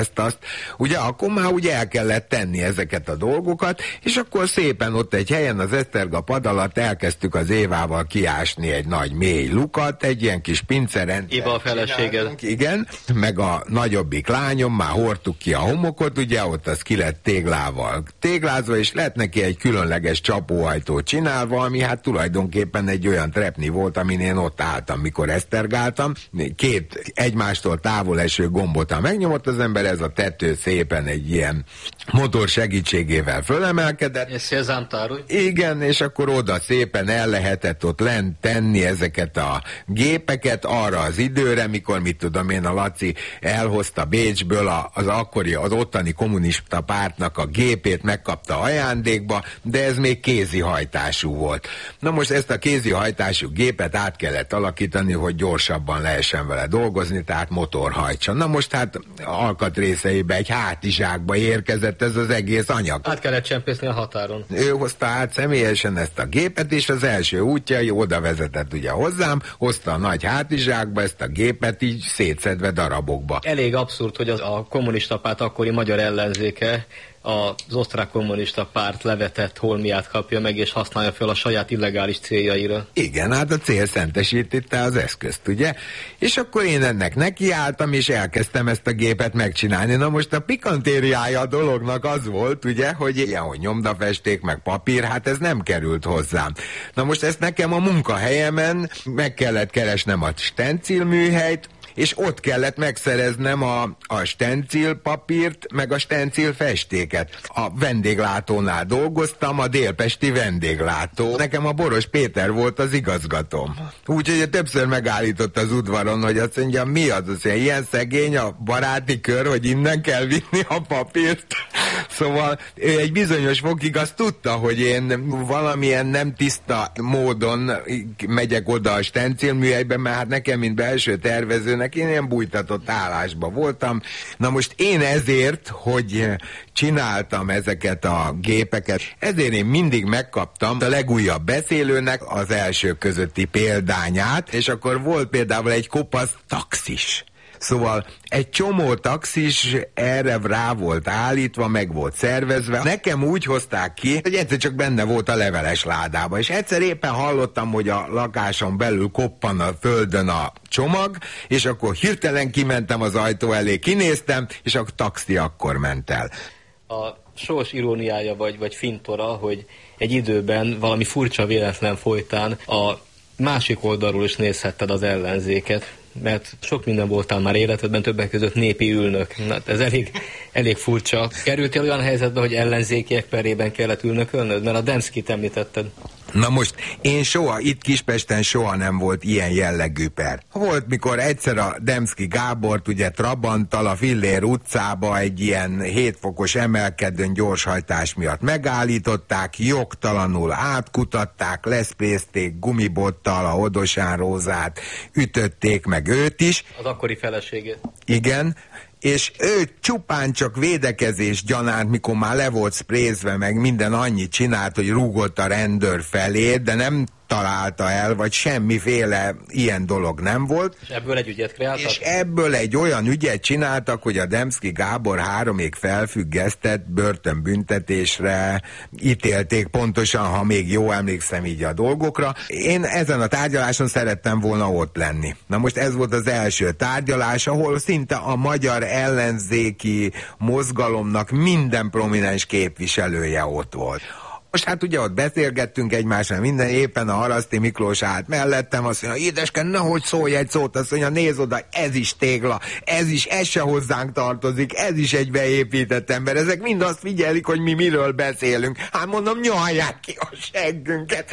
ezt-azt, ugye akkor már ugye el kellett tenni ezeket a dolgokat, és akkor szépen ott egy helyen az Eszterga pad alatt elkezdtük az Évával kiásni egy nagy mély lukat, egy ilyen kis pincerend. Éva a feleséged. Igen, meg a nagyobbik lányom, már hordtuk ki a homokot, ugye ott az ki lett téglával téglázva, és lett neki egy különleges csapóajtót csinálva, ami hát tulajdonképpen egy olyan trepni volt, amin én ott álltam, mikor esztergáltam. Két egymástól távol eső gombot megnyomott az ember, ez a tető szépen egy ilyen motor segítségével fölemelkedett. És szélzámtárúj. Igen, és akkor oda szépen el lehetett ott lent tenni ezeket a gépeket arra az időre, mikor, mit tudom én, a Laci elhozta Bécsből a, az akkori, az ottani kommunista pártnak a gépét, megkapta ajándékba, de ez még kézihajtású volt. Na most ezt a kézihajtású gépet át kellett alakítani, hogy gyorsabban lehessen vele dolgozni, tehát motorhajtsa. Na most hát alkatrészeibe egy hátizsákba érkezett ez az egész anyag. Át kellett csempészni a határon. Ő hozta át személyesen ezt a gépet, és az első útjai oda vezetett ugye hozzám, hozta a nagy hátizsákba ezt a gépet így szétszedve darabokba. Elég abszurd, hogy az a kommunista párt akkori magyar ellenzéke az osztrák kommunista párt levetett holmiát kapja meg, és használja fel a saját illegális céljaira. Igen, hát a cél szentesítette az eszközt, ugye? És akkor én ennek nekiálltam, és elkezdtem ezt a gépet megcsinálni. Na most a pikantériája a dolognak az volt, ugye, hogy ilyen, hogy nyomdafesték, meg papír, hát ez nem került hozzám. Na most ezt nekem a munkahelyemen meg kellett keresnem a stencilműhelyt, és ott kellett megszereznem a, a stencil papírt, meg a stencil festéket. A vendéglátónál dolgoztam, a délpesti vendéglátó. Nekem a Boros Péter volt az igazgatóm. Úgyhogy többször megállított az udvaron, hogy azt mondja, mi az, az ilyen szegény a baráti kör, hogy innen kell vinni a papírt. Szóval ő egy bizonyos fokig azt tudta, hogy én valamilyen nem tiszta módon megyek oda a stencilműhelybe, mert hát nekem, mint belső tervezőnek, én ilyen bújtatott állásban voltam. Na most én ezért, hogy csináltam ezeket a gépeket, ezért én mindig megkaptam a legújabb beszélőnek az első közötti példányát, és akkor volt például egy kopasz taxis. Szóval egy csomó taxis erre rá volt állítva, meg volt szervezve. Nekem úgy hozták ki, hogy egyszer csak benne volt a leveles ládába, és egyszer éppen hallottam, hogy a lakáson belül koppan a földön a csomag, és akkor hirtelen kimentem az ajtó elé, kinéztem, és a taxi akkor ment el. A sors iróniája vagy, vagy fintora, hogy egy időben valami furcsa véletlen folytán a másik oldalról is nézhetted az ellenzéket, mert sok minden voltál már életedben, többek között népi ülnök. Na, ez elég, elég furcsa. Kerültél olyan helyzetbe, hogy ellenzékiek perében kellett ülnökölnöd? Mert a Demszkit említetted. Na most én soha, itt Kispesten soha nem volt ilyen jellegű per. Volt, mikor egyszer a Demszki Gábort ugye Trabanttal a Fillér utcába egy ilyen hétfokos emelkedőn gyorshajtás miatt megállították, jogtalanul átkutatták, leszprézték gumibottal a Hodosán Rózát, ütötték meg őt is. Az akkori feleségét. Igen, és ő csupán csak védekezés gyanánt, mikor már le volt sprézve, meg minden annyit csinált, hogy rúgott a rendőr felé, de nem találta el, vagy semmiféle ilyen dolog nem volt. És ebből egy ügyet kreáltak? És ebből egy olyan ügyet csináltak, hogy a Demszki Gábor háromig felfüggesztett börtönbüntetésre ítélték pontosan, ha még jó emlékszem így a dolgokra. Én ezen a tárgyaláson szerettem volna ott lenni. Na most ez volt az első tárgyalás, ahol szinte a magyar ellenzéki mozgalomnak minden prominens képviselője ott volt. Most hát ugye ott beszélgettünk egymással, minden, éppen a Haraszti Miklós állt mellettem, azt mondja, édesken, nehogy szólj egy szót, azt mondja, nézd oda, ez is tégla, ez is, ez se hozzánk tartozik, ez is egy beépített ember, ezek mind azt figyelik, hogy mi miről beszélünk. Hát mondom, nyalják ki a seggünket,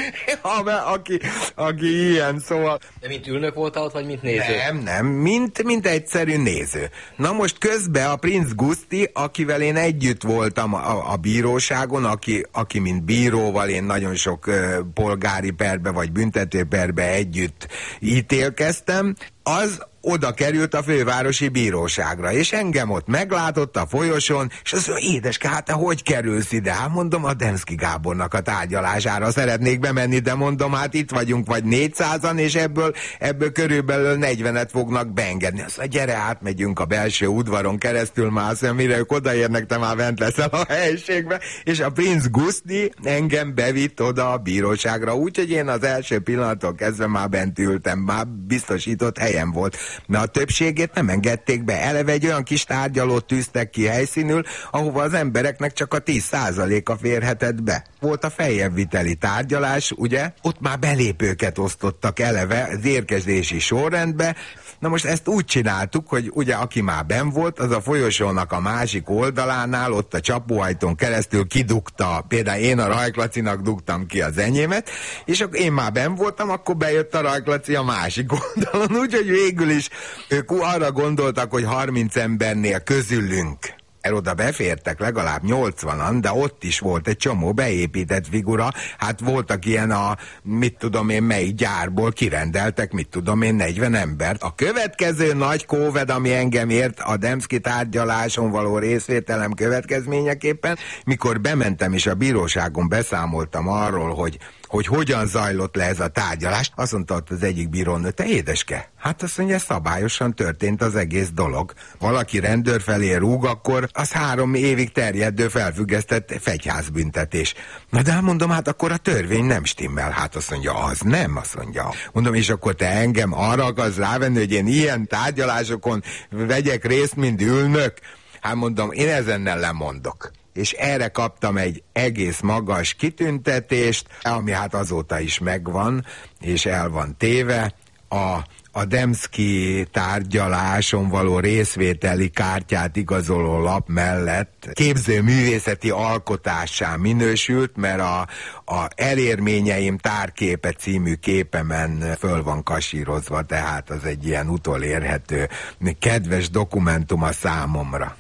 aki, aki ilyen, szóval... De mint ülnök voltál ott, vagy mint néző? Nem, nem, mint, mint egyszerű néző. Na most közben a Princ Guszti, akivel én együtt voltam a, a bíróságon, aki, aki mint bíróval én nagyon sok uh, polgári perbe vagy büntetőperbe együtt ítélkeztem. az oda került a fővárosi bíróságra, és engem ott meglátott a folyosón, és azt mondja, édeske, hát te hogy kerülsz ide? Hát mondom, a Demszky Gábornak a tárgyalására szeretnék bemenni, de mondom, hát itt vagyunk vagy négyszázan, és ebből, ebből körülbelül negyvenet fognak beengedni. Azt mondja, gyere, átmegyünk a belső udvaron keresztül, már azt mondja, mire ők odaérnek, te már bent leszel a helyiségbe, és a Prince Guszti engem bevitt oda a bíróságra, úgyhogy én az első pillanattól kezdve már bent ültem, már biztosított helyem volt. De a többségét nem engedték be. Eleve egy olyan kis tárgyalót tűztek ki helyszínül, ahova az embereknek csak a tíz százaléka férhetett be. Volt a feljebbviteli tárgyalás, ugye? Ott már belépőket osztottak eleve az érkezési sorrendbe. Na most ezt úgy csináltuk, hogy ugye aki már benn volt, az a folyosónak a másik oldalánál, ott a csapóajtón keresztül kidugta, például én a Rajklacinak dugtam ki az enyémet, és akkor én már benn voltam, akkor bejött a Rajklaci a másik oldalon, úgyhogy végül is ők arra gondoltak, hogy harminc embernél közülünk oda befértek legalább nyolcvanan, de ott is volt egy csomó beépített figura, hát voltak ilyen a, mit tudom én, melyik gyárból kirendeltek, mit tudom én, negyven embert. A következő nagy kóved, ami engem ért a Demszky tárgyaláson való részvételem következményeképpen, mikor bementem és a bíróságon beszámoltam arról, hogy hogy hogyan zajlott le ez a tárgyalás, azt mondta ott az egyik bírónő, te édeske, hát azt mondja, szabályosan történt az egész dolog. Valaki rendőr felé rúg, akkor az három évig terjedő felfüggesztett fegyházbüntetés. Na de mondom, hát akkor a törvény nem stimmel. Hát azt mondja, az nem, azt mondja. Mondom, és akkor te engem arra akarsz rávenni, hogy én ilyen tárgyalásokon vegyek részt, mint ülnök? Hát mondom, én ezennel lemondok. És erre kaptam egy egész magas kitüntetést, ami hát azóta is megvan, és el van téve. A, a Demszky tárgyaláson való részvételi kártyát igazoló lap mellett képzőművészeti alkotássá minősült, mert a, a Elérményeim tárképe című képemen föl van kasírozva, tehát az egy ilyen utolérhető, kedves dokumentum a számomra.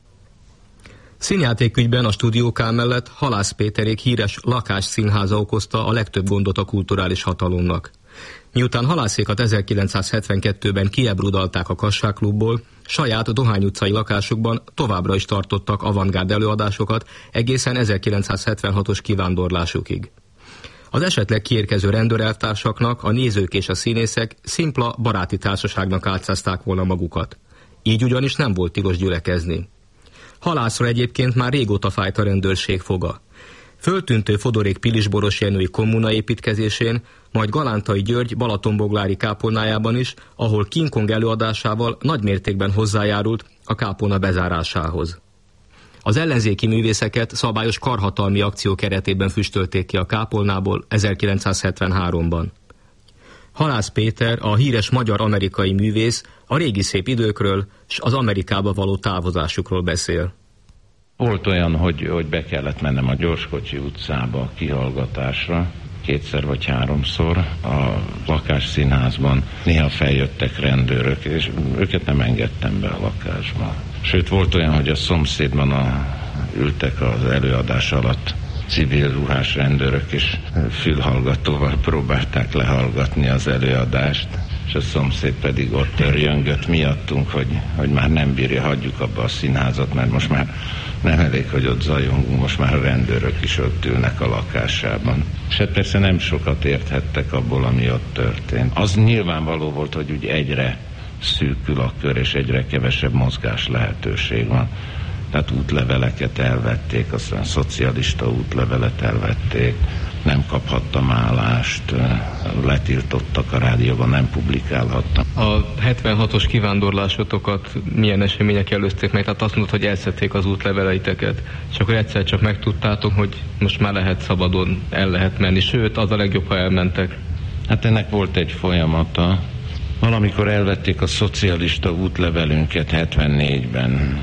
Színjátékügyben a stúdiókám mellett Halász Péterék híres Lakásszínháza okozta a legtöbb gondot a kulturális hatalomnak. Miután Halászékat ezerkilencszázhetvenkettőben kiebrudalták a Kassák klubból, saját Dohány utcai lakásukban továbbra is tartottak avantgárd előadásokat egészen ezerkilencszázhetvenhatos kivándorlásukig. Az esetleg kiérkező rendőrelvtársaknak a nézők és a színészek szimpla baráti társaságnak álcázták volna magukat. Így ugyanis nem volt tilos gyülekezni. Halászra egyébként már régóta fájt a rendőrség foga. Föltűntő Fodorék Pilisboros Jenői kommuna építkezésén, majd Galántai György Balatonboglári kápolnájában is, ahol King Kong előadásával nagymértékben hozzájárult a kápolna bezárásához. Az ellenzéki művészeket szabályos karhatalmi akció keretében füstölték ki a kápolnából ezerkilencszázhetvenháromban. Halász Péter, a híres magyar-amerikai művész a régi szép időkről s az Amerikába való távozásukról beszél. Volt olyan, hogy, hogy be kellett mennem a Gyorskocsi utcába kihallgatásra, kétszer vagy háromszor a lakásszínházban. Néha feljöttek rendőrök, és őket nem engedtem be a lakásba. Sőt, volt olyan, hogy a szomszédban a, ültek az előadás alatt civil ruhás rendőrök, és fülhallgatóval próbálták lehallgatni az előadást, és a szomszéd pedig ott örjöngött miattunk, hogy, hogy már nem bírja, hagyjuk abba a színházat, mert most már nem elég, hogy ott zajongunk, most már a rendőrök is ott ülnek a lakásában. És hát persze nem sokat érthettek abból, ami ott történt. Az nyilvánvaló volt, hogy úgy egyre szűkül a kör, és egyre kevesebb mozgás lehetőség van. Tehát útleveleket elvették, aztán szocialista útlevelet elvették, nem kaphattam állást, letiltottak a rádióban, nem publikálhattam. A hetvenhatos kivándorlásotokat milyen események előzték meg? Tehát azt mondod, hogy elszedték az útleveleiteket, és akkor egyszer csak megtudtátok, hogy most már lehet szabadon, el lehet menni, sőt, az a legjobb, ha elmentek. Hát ennek volt egy folyamata. Valamikor elvették a szocialista útlevelünket hetvennégyben,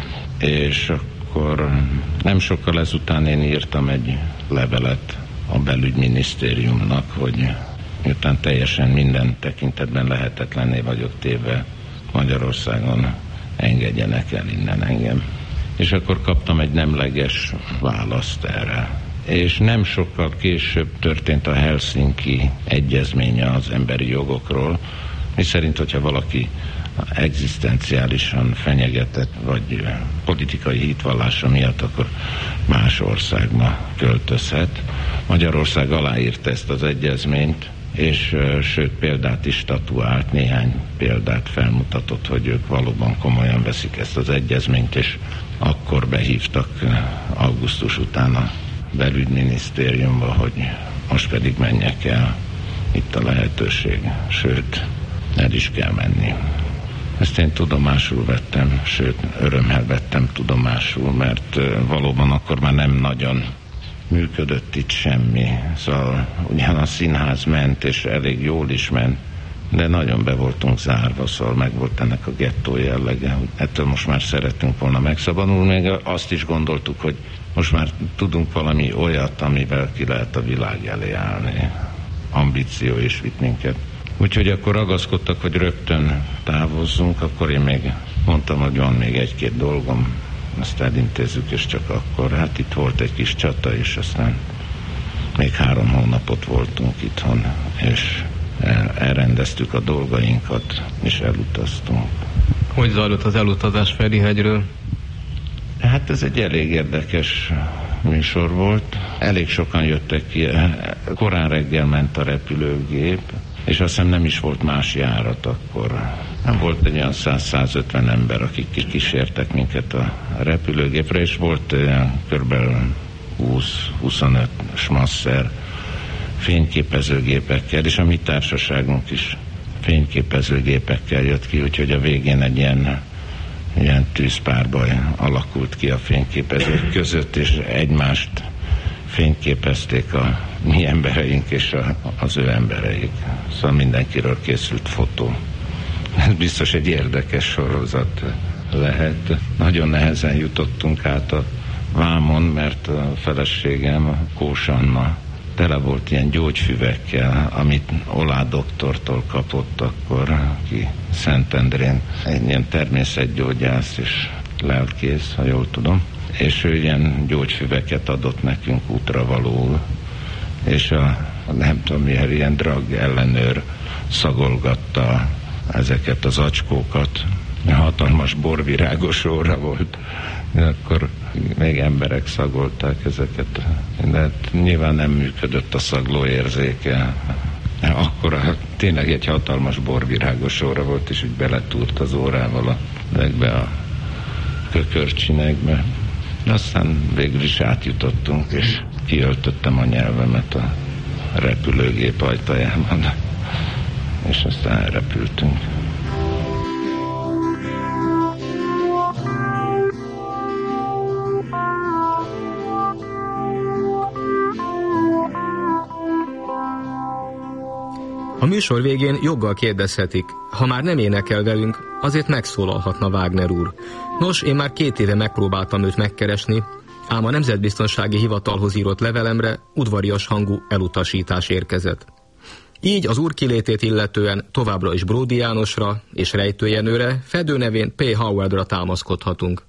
és akkor nem sokkal ezután én írtam egy levelet a belügyminisztériumnak, hogy miután teljesen minden tekintetben lehetetlenné vagyok téve Magyarországon, engedjenek el innen engem. És akkor kaptam egy nemleges választ erre. És nem sokkal később történt a Helsinki egyezménye az emberi jogokról, Mi szerint, hogyha valaki egzisztenciálisan fenyegetett, vagy politikai hitvallása miatt, akkor más országba költözhet. Magyarország aláírta ezt az egyezményt, és sőt példát is statuált, néhány példát felmutatott, hogy ők valóban komolyan veszik ezt az egyezményt, és akkor behívtak augusztus után a belügyminisztériumba, hogy most pedig menjek el, itt a lehetőség, sőt, el is kell menni. Ezt én tudomásul vettem, sőt, örömmel vettem tudomásul, mert valóban akkor már nem nagyon működött itt semmi. Szóval ugyan a színház ment, és elég jól is ment, de nagyon be voltunk zárva, szóval meg volt ennek a gettó jellege. Ettől most már szerettünk volna megszabadulni, még azt is gondoltuk, hogy most már tudunk valami olyat, amivel ki lehet a világ elé állni. Ambíció is vitt minket. Úgyhogy akkor ragaszkodtak, hogy rögtön távozzunk, akkor én még mondtam, hogy van még egy-két dolgom, azt elintézzük, és csak akkor. Hát itt volt egy kis csata, és aztán még három hónapot voltunk itthon, és elrendeztük a dolgainkat, és elutaztunk. Hogy zajlott az elutazás Ferihegyről? Hát ez egy elég érdekes műsor volt. Elég sokan jöttek ki. Korán reggel ment a repülőgép, és azt hiszem nem is volt más járat akkor. Nem volt egy olyan száz-százötven ember, akik kísértek minket a repülőgépre, és volt kb. húsz-huszonöt smasszer fényképezőgépekkel, és a mi társaságunk is fényképezőgépekkel jött ki, úgyhogy a végén egy ilyen, ilyen tűzpárbaj alakult ki a fényképezők között, és egymást fényképezték a mi embereink és a, az ő embereik. Szóval mindenkiről készült fotó. Ez biztos egy érdekes sorozat lehet. Nagyon nehezen jutottunk át a vámon, mert a feleségem, Kós Anna, tele volt ilyen gyógyfüvekkel, amit Olá doktortól kapott akkor, ki Szentendrén, egy ilyen természetgyógyász és lelkész, ha jól tudom, és ő ilyen gyógyfüveket adott nekünk útra valóul, és a, a nem tudom milyen ilyen drag ellenőr szagolgatta ezeket az acskókat. Hatalmas borvirágos óra volt, akkor még emberek szagolták ezeket, de nyilván nem működött a szaglóérzéke. Akkor a, tényleg egy hatalmas borvirágos óra volt, és úgy beletúrt az órával a, be a kökörcsinekbe. Aztán végül is átjutottunk, és kiöltöttem a nyelvemet a repülőgép ajtajában, és aztán elrepültünk. A műsor végén joggal kérdezhetik, ha már nem énekel velünk, azért megszólalhatna Wagner úr. Nos, én már két éve megpróbáltam őt megkeresni, ám a Nemzetbiztonsági Hivatalhoz írott levelemre udvarias hangú elutasítás érkezett. Így az úr kilétét illetően továbbra is Bródi Jánosra és Rejtő Jenőre, fedőnevén P. Howardra támaszkodhatunk.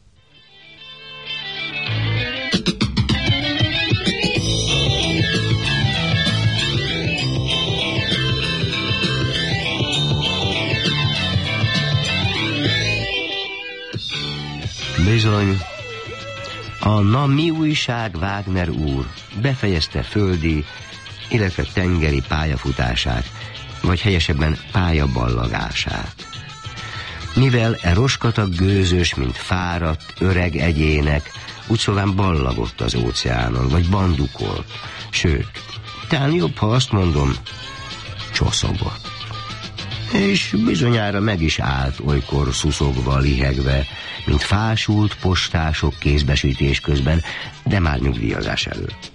Bizony, a Na mi újság Wagner úr befejezte földi, illetve tengeri pályafutását, vagy helyesebben pályaballagását. Mivel e roskatag gőzös, mint fáradt, öreg egyének, úgy szóval ballagott az óceánon, vagy bandukolt, sőt, talán jobb, ha azt mondom, csoszogott. És bizonyára meg is állt olykor szuszogva, lihegve, mint fásult postások kézbesítés közben, de már nyugdíjazás előtt.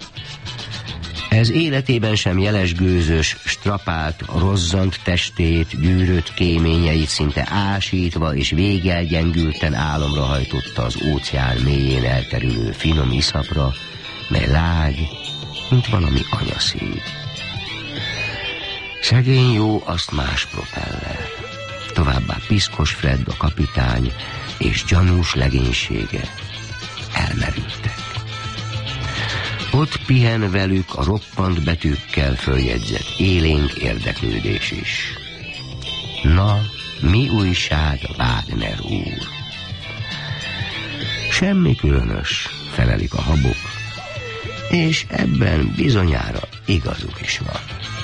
Ez életében sem jeles gőzös, strapált, rozzant testét, gyűrött kéményeit szinte ásítva és végelgyengülten álomra hajtotta az óceán mélyén elterülő finom iszapra, mely lágy, mint valami anyaszív. Szegény jó, azt más propeller. Továbbá Piszkos Fred, a kapitány, és gyanús legénysége elmerültek. Ott pihen velük a roppant betűkkel följegyzett élénk érdeklődés is. Na, mi újság, Wagner úr? Semmi különös, felelik a habok, és ebben bizonyára igazuk is van.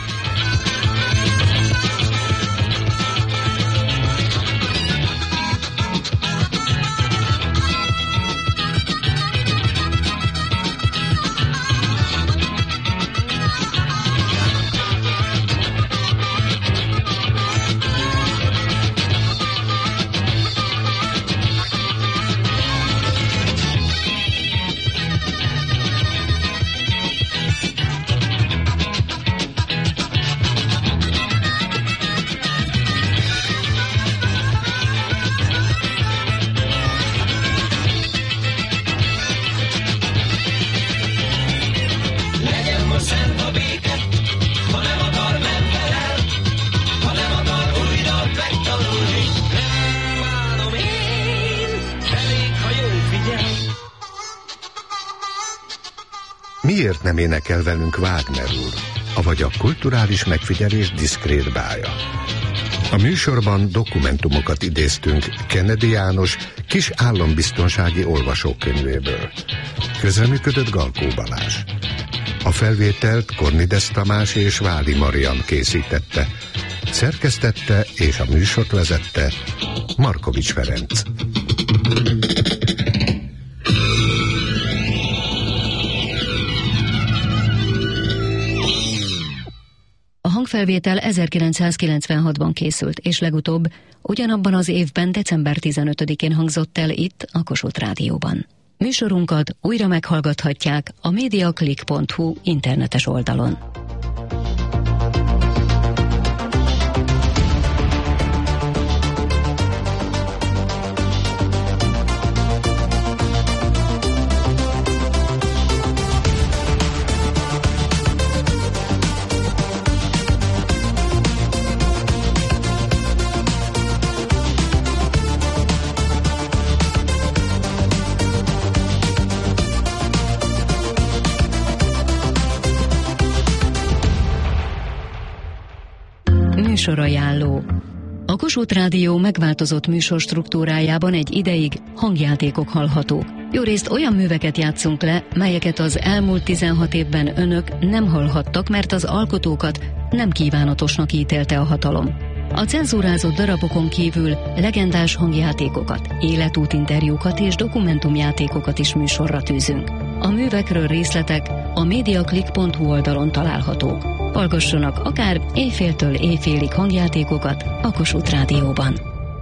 Miért nem énekel velünk Wagner úr, avagy a kulturális megfigyelés diszkrét bája? A műsorban dokumentumokat idéztünk Kennedy János kis állambiztonsági olvasókönyvéből. Közreműködött Galkó Balázs. A felvételt Kornides Tamás és Vádi Marian készítette. Szerkesztette és a műsort vezette Markovics Ferenc. A hangfelvétel ezerkilencszázkilencvenhatban készült, és legutóbb ugyanabban az évben december tizenötödikén hangzott el itt a Kossuth Rádióban. Műsorunkat újra meghallgathatják a mediaclick pont hu internetes oldalon. Műsorajánló. A Kossuth Rádió megváltozott műsorstruktúrájában egy ideig hangjátékok hallhatók. Jórészt olyan műveket játszunk le, melyeket az elmúlt tizenhat évben önök nem hallhattak, mert az alkotókat nem kívánatosnak ítélte a hatalom. A cenzúrázott darabokon kívül legendás hangjátékokat, életútinterjúkat és dokumentumjátékokat is műsorra tűzünk. A művekről részletek a mediaclick pont hu oldalon találhatók. Hallgassanak akár éjféltől éjfélig hangjátékokat a Kossuth Rádióban.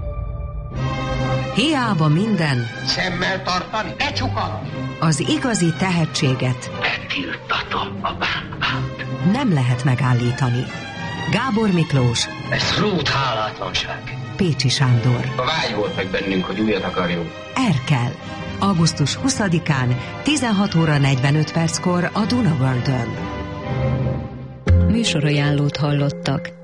Hiába minden szemmel tartani, ne csukatni. Az igazi tehetséget betiltatom a bánkbát. Nem lehet megállítani. Gábor Miklós. Ez rút hálátlanság. Pécsi Sándor. A vágy volt meg bennünk, hogy újat akarjunk. Erkel. augusztus huszadikán tizenhat óra negyvenöt perckor a Duna Worldön. Műsorajánlót hallottak.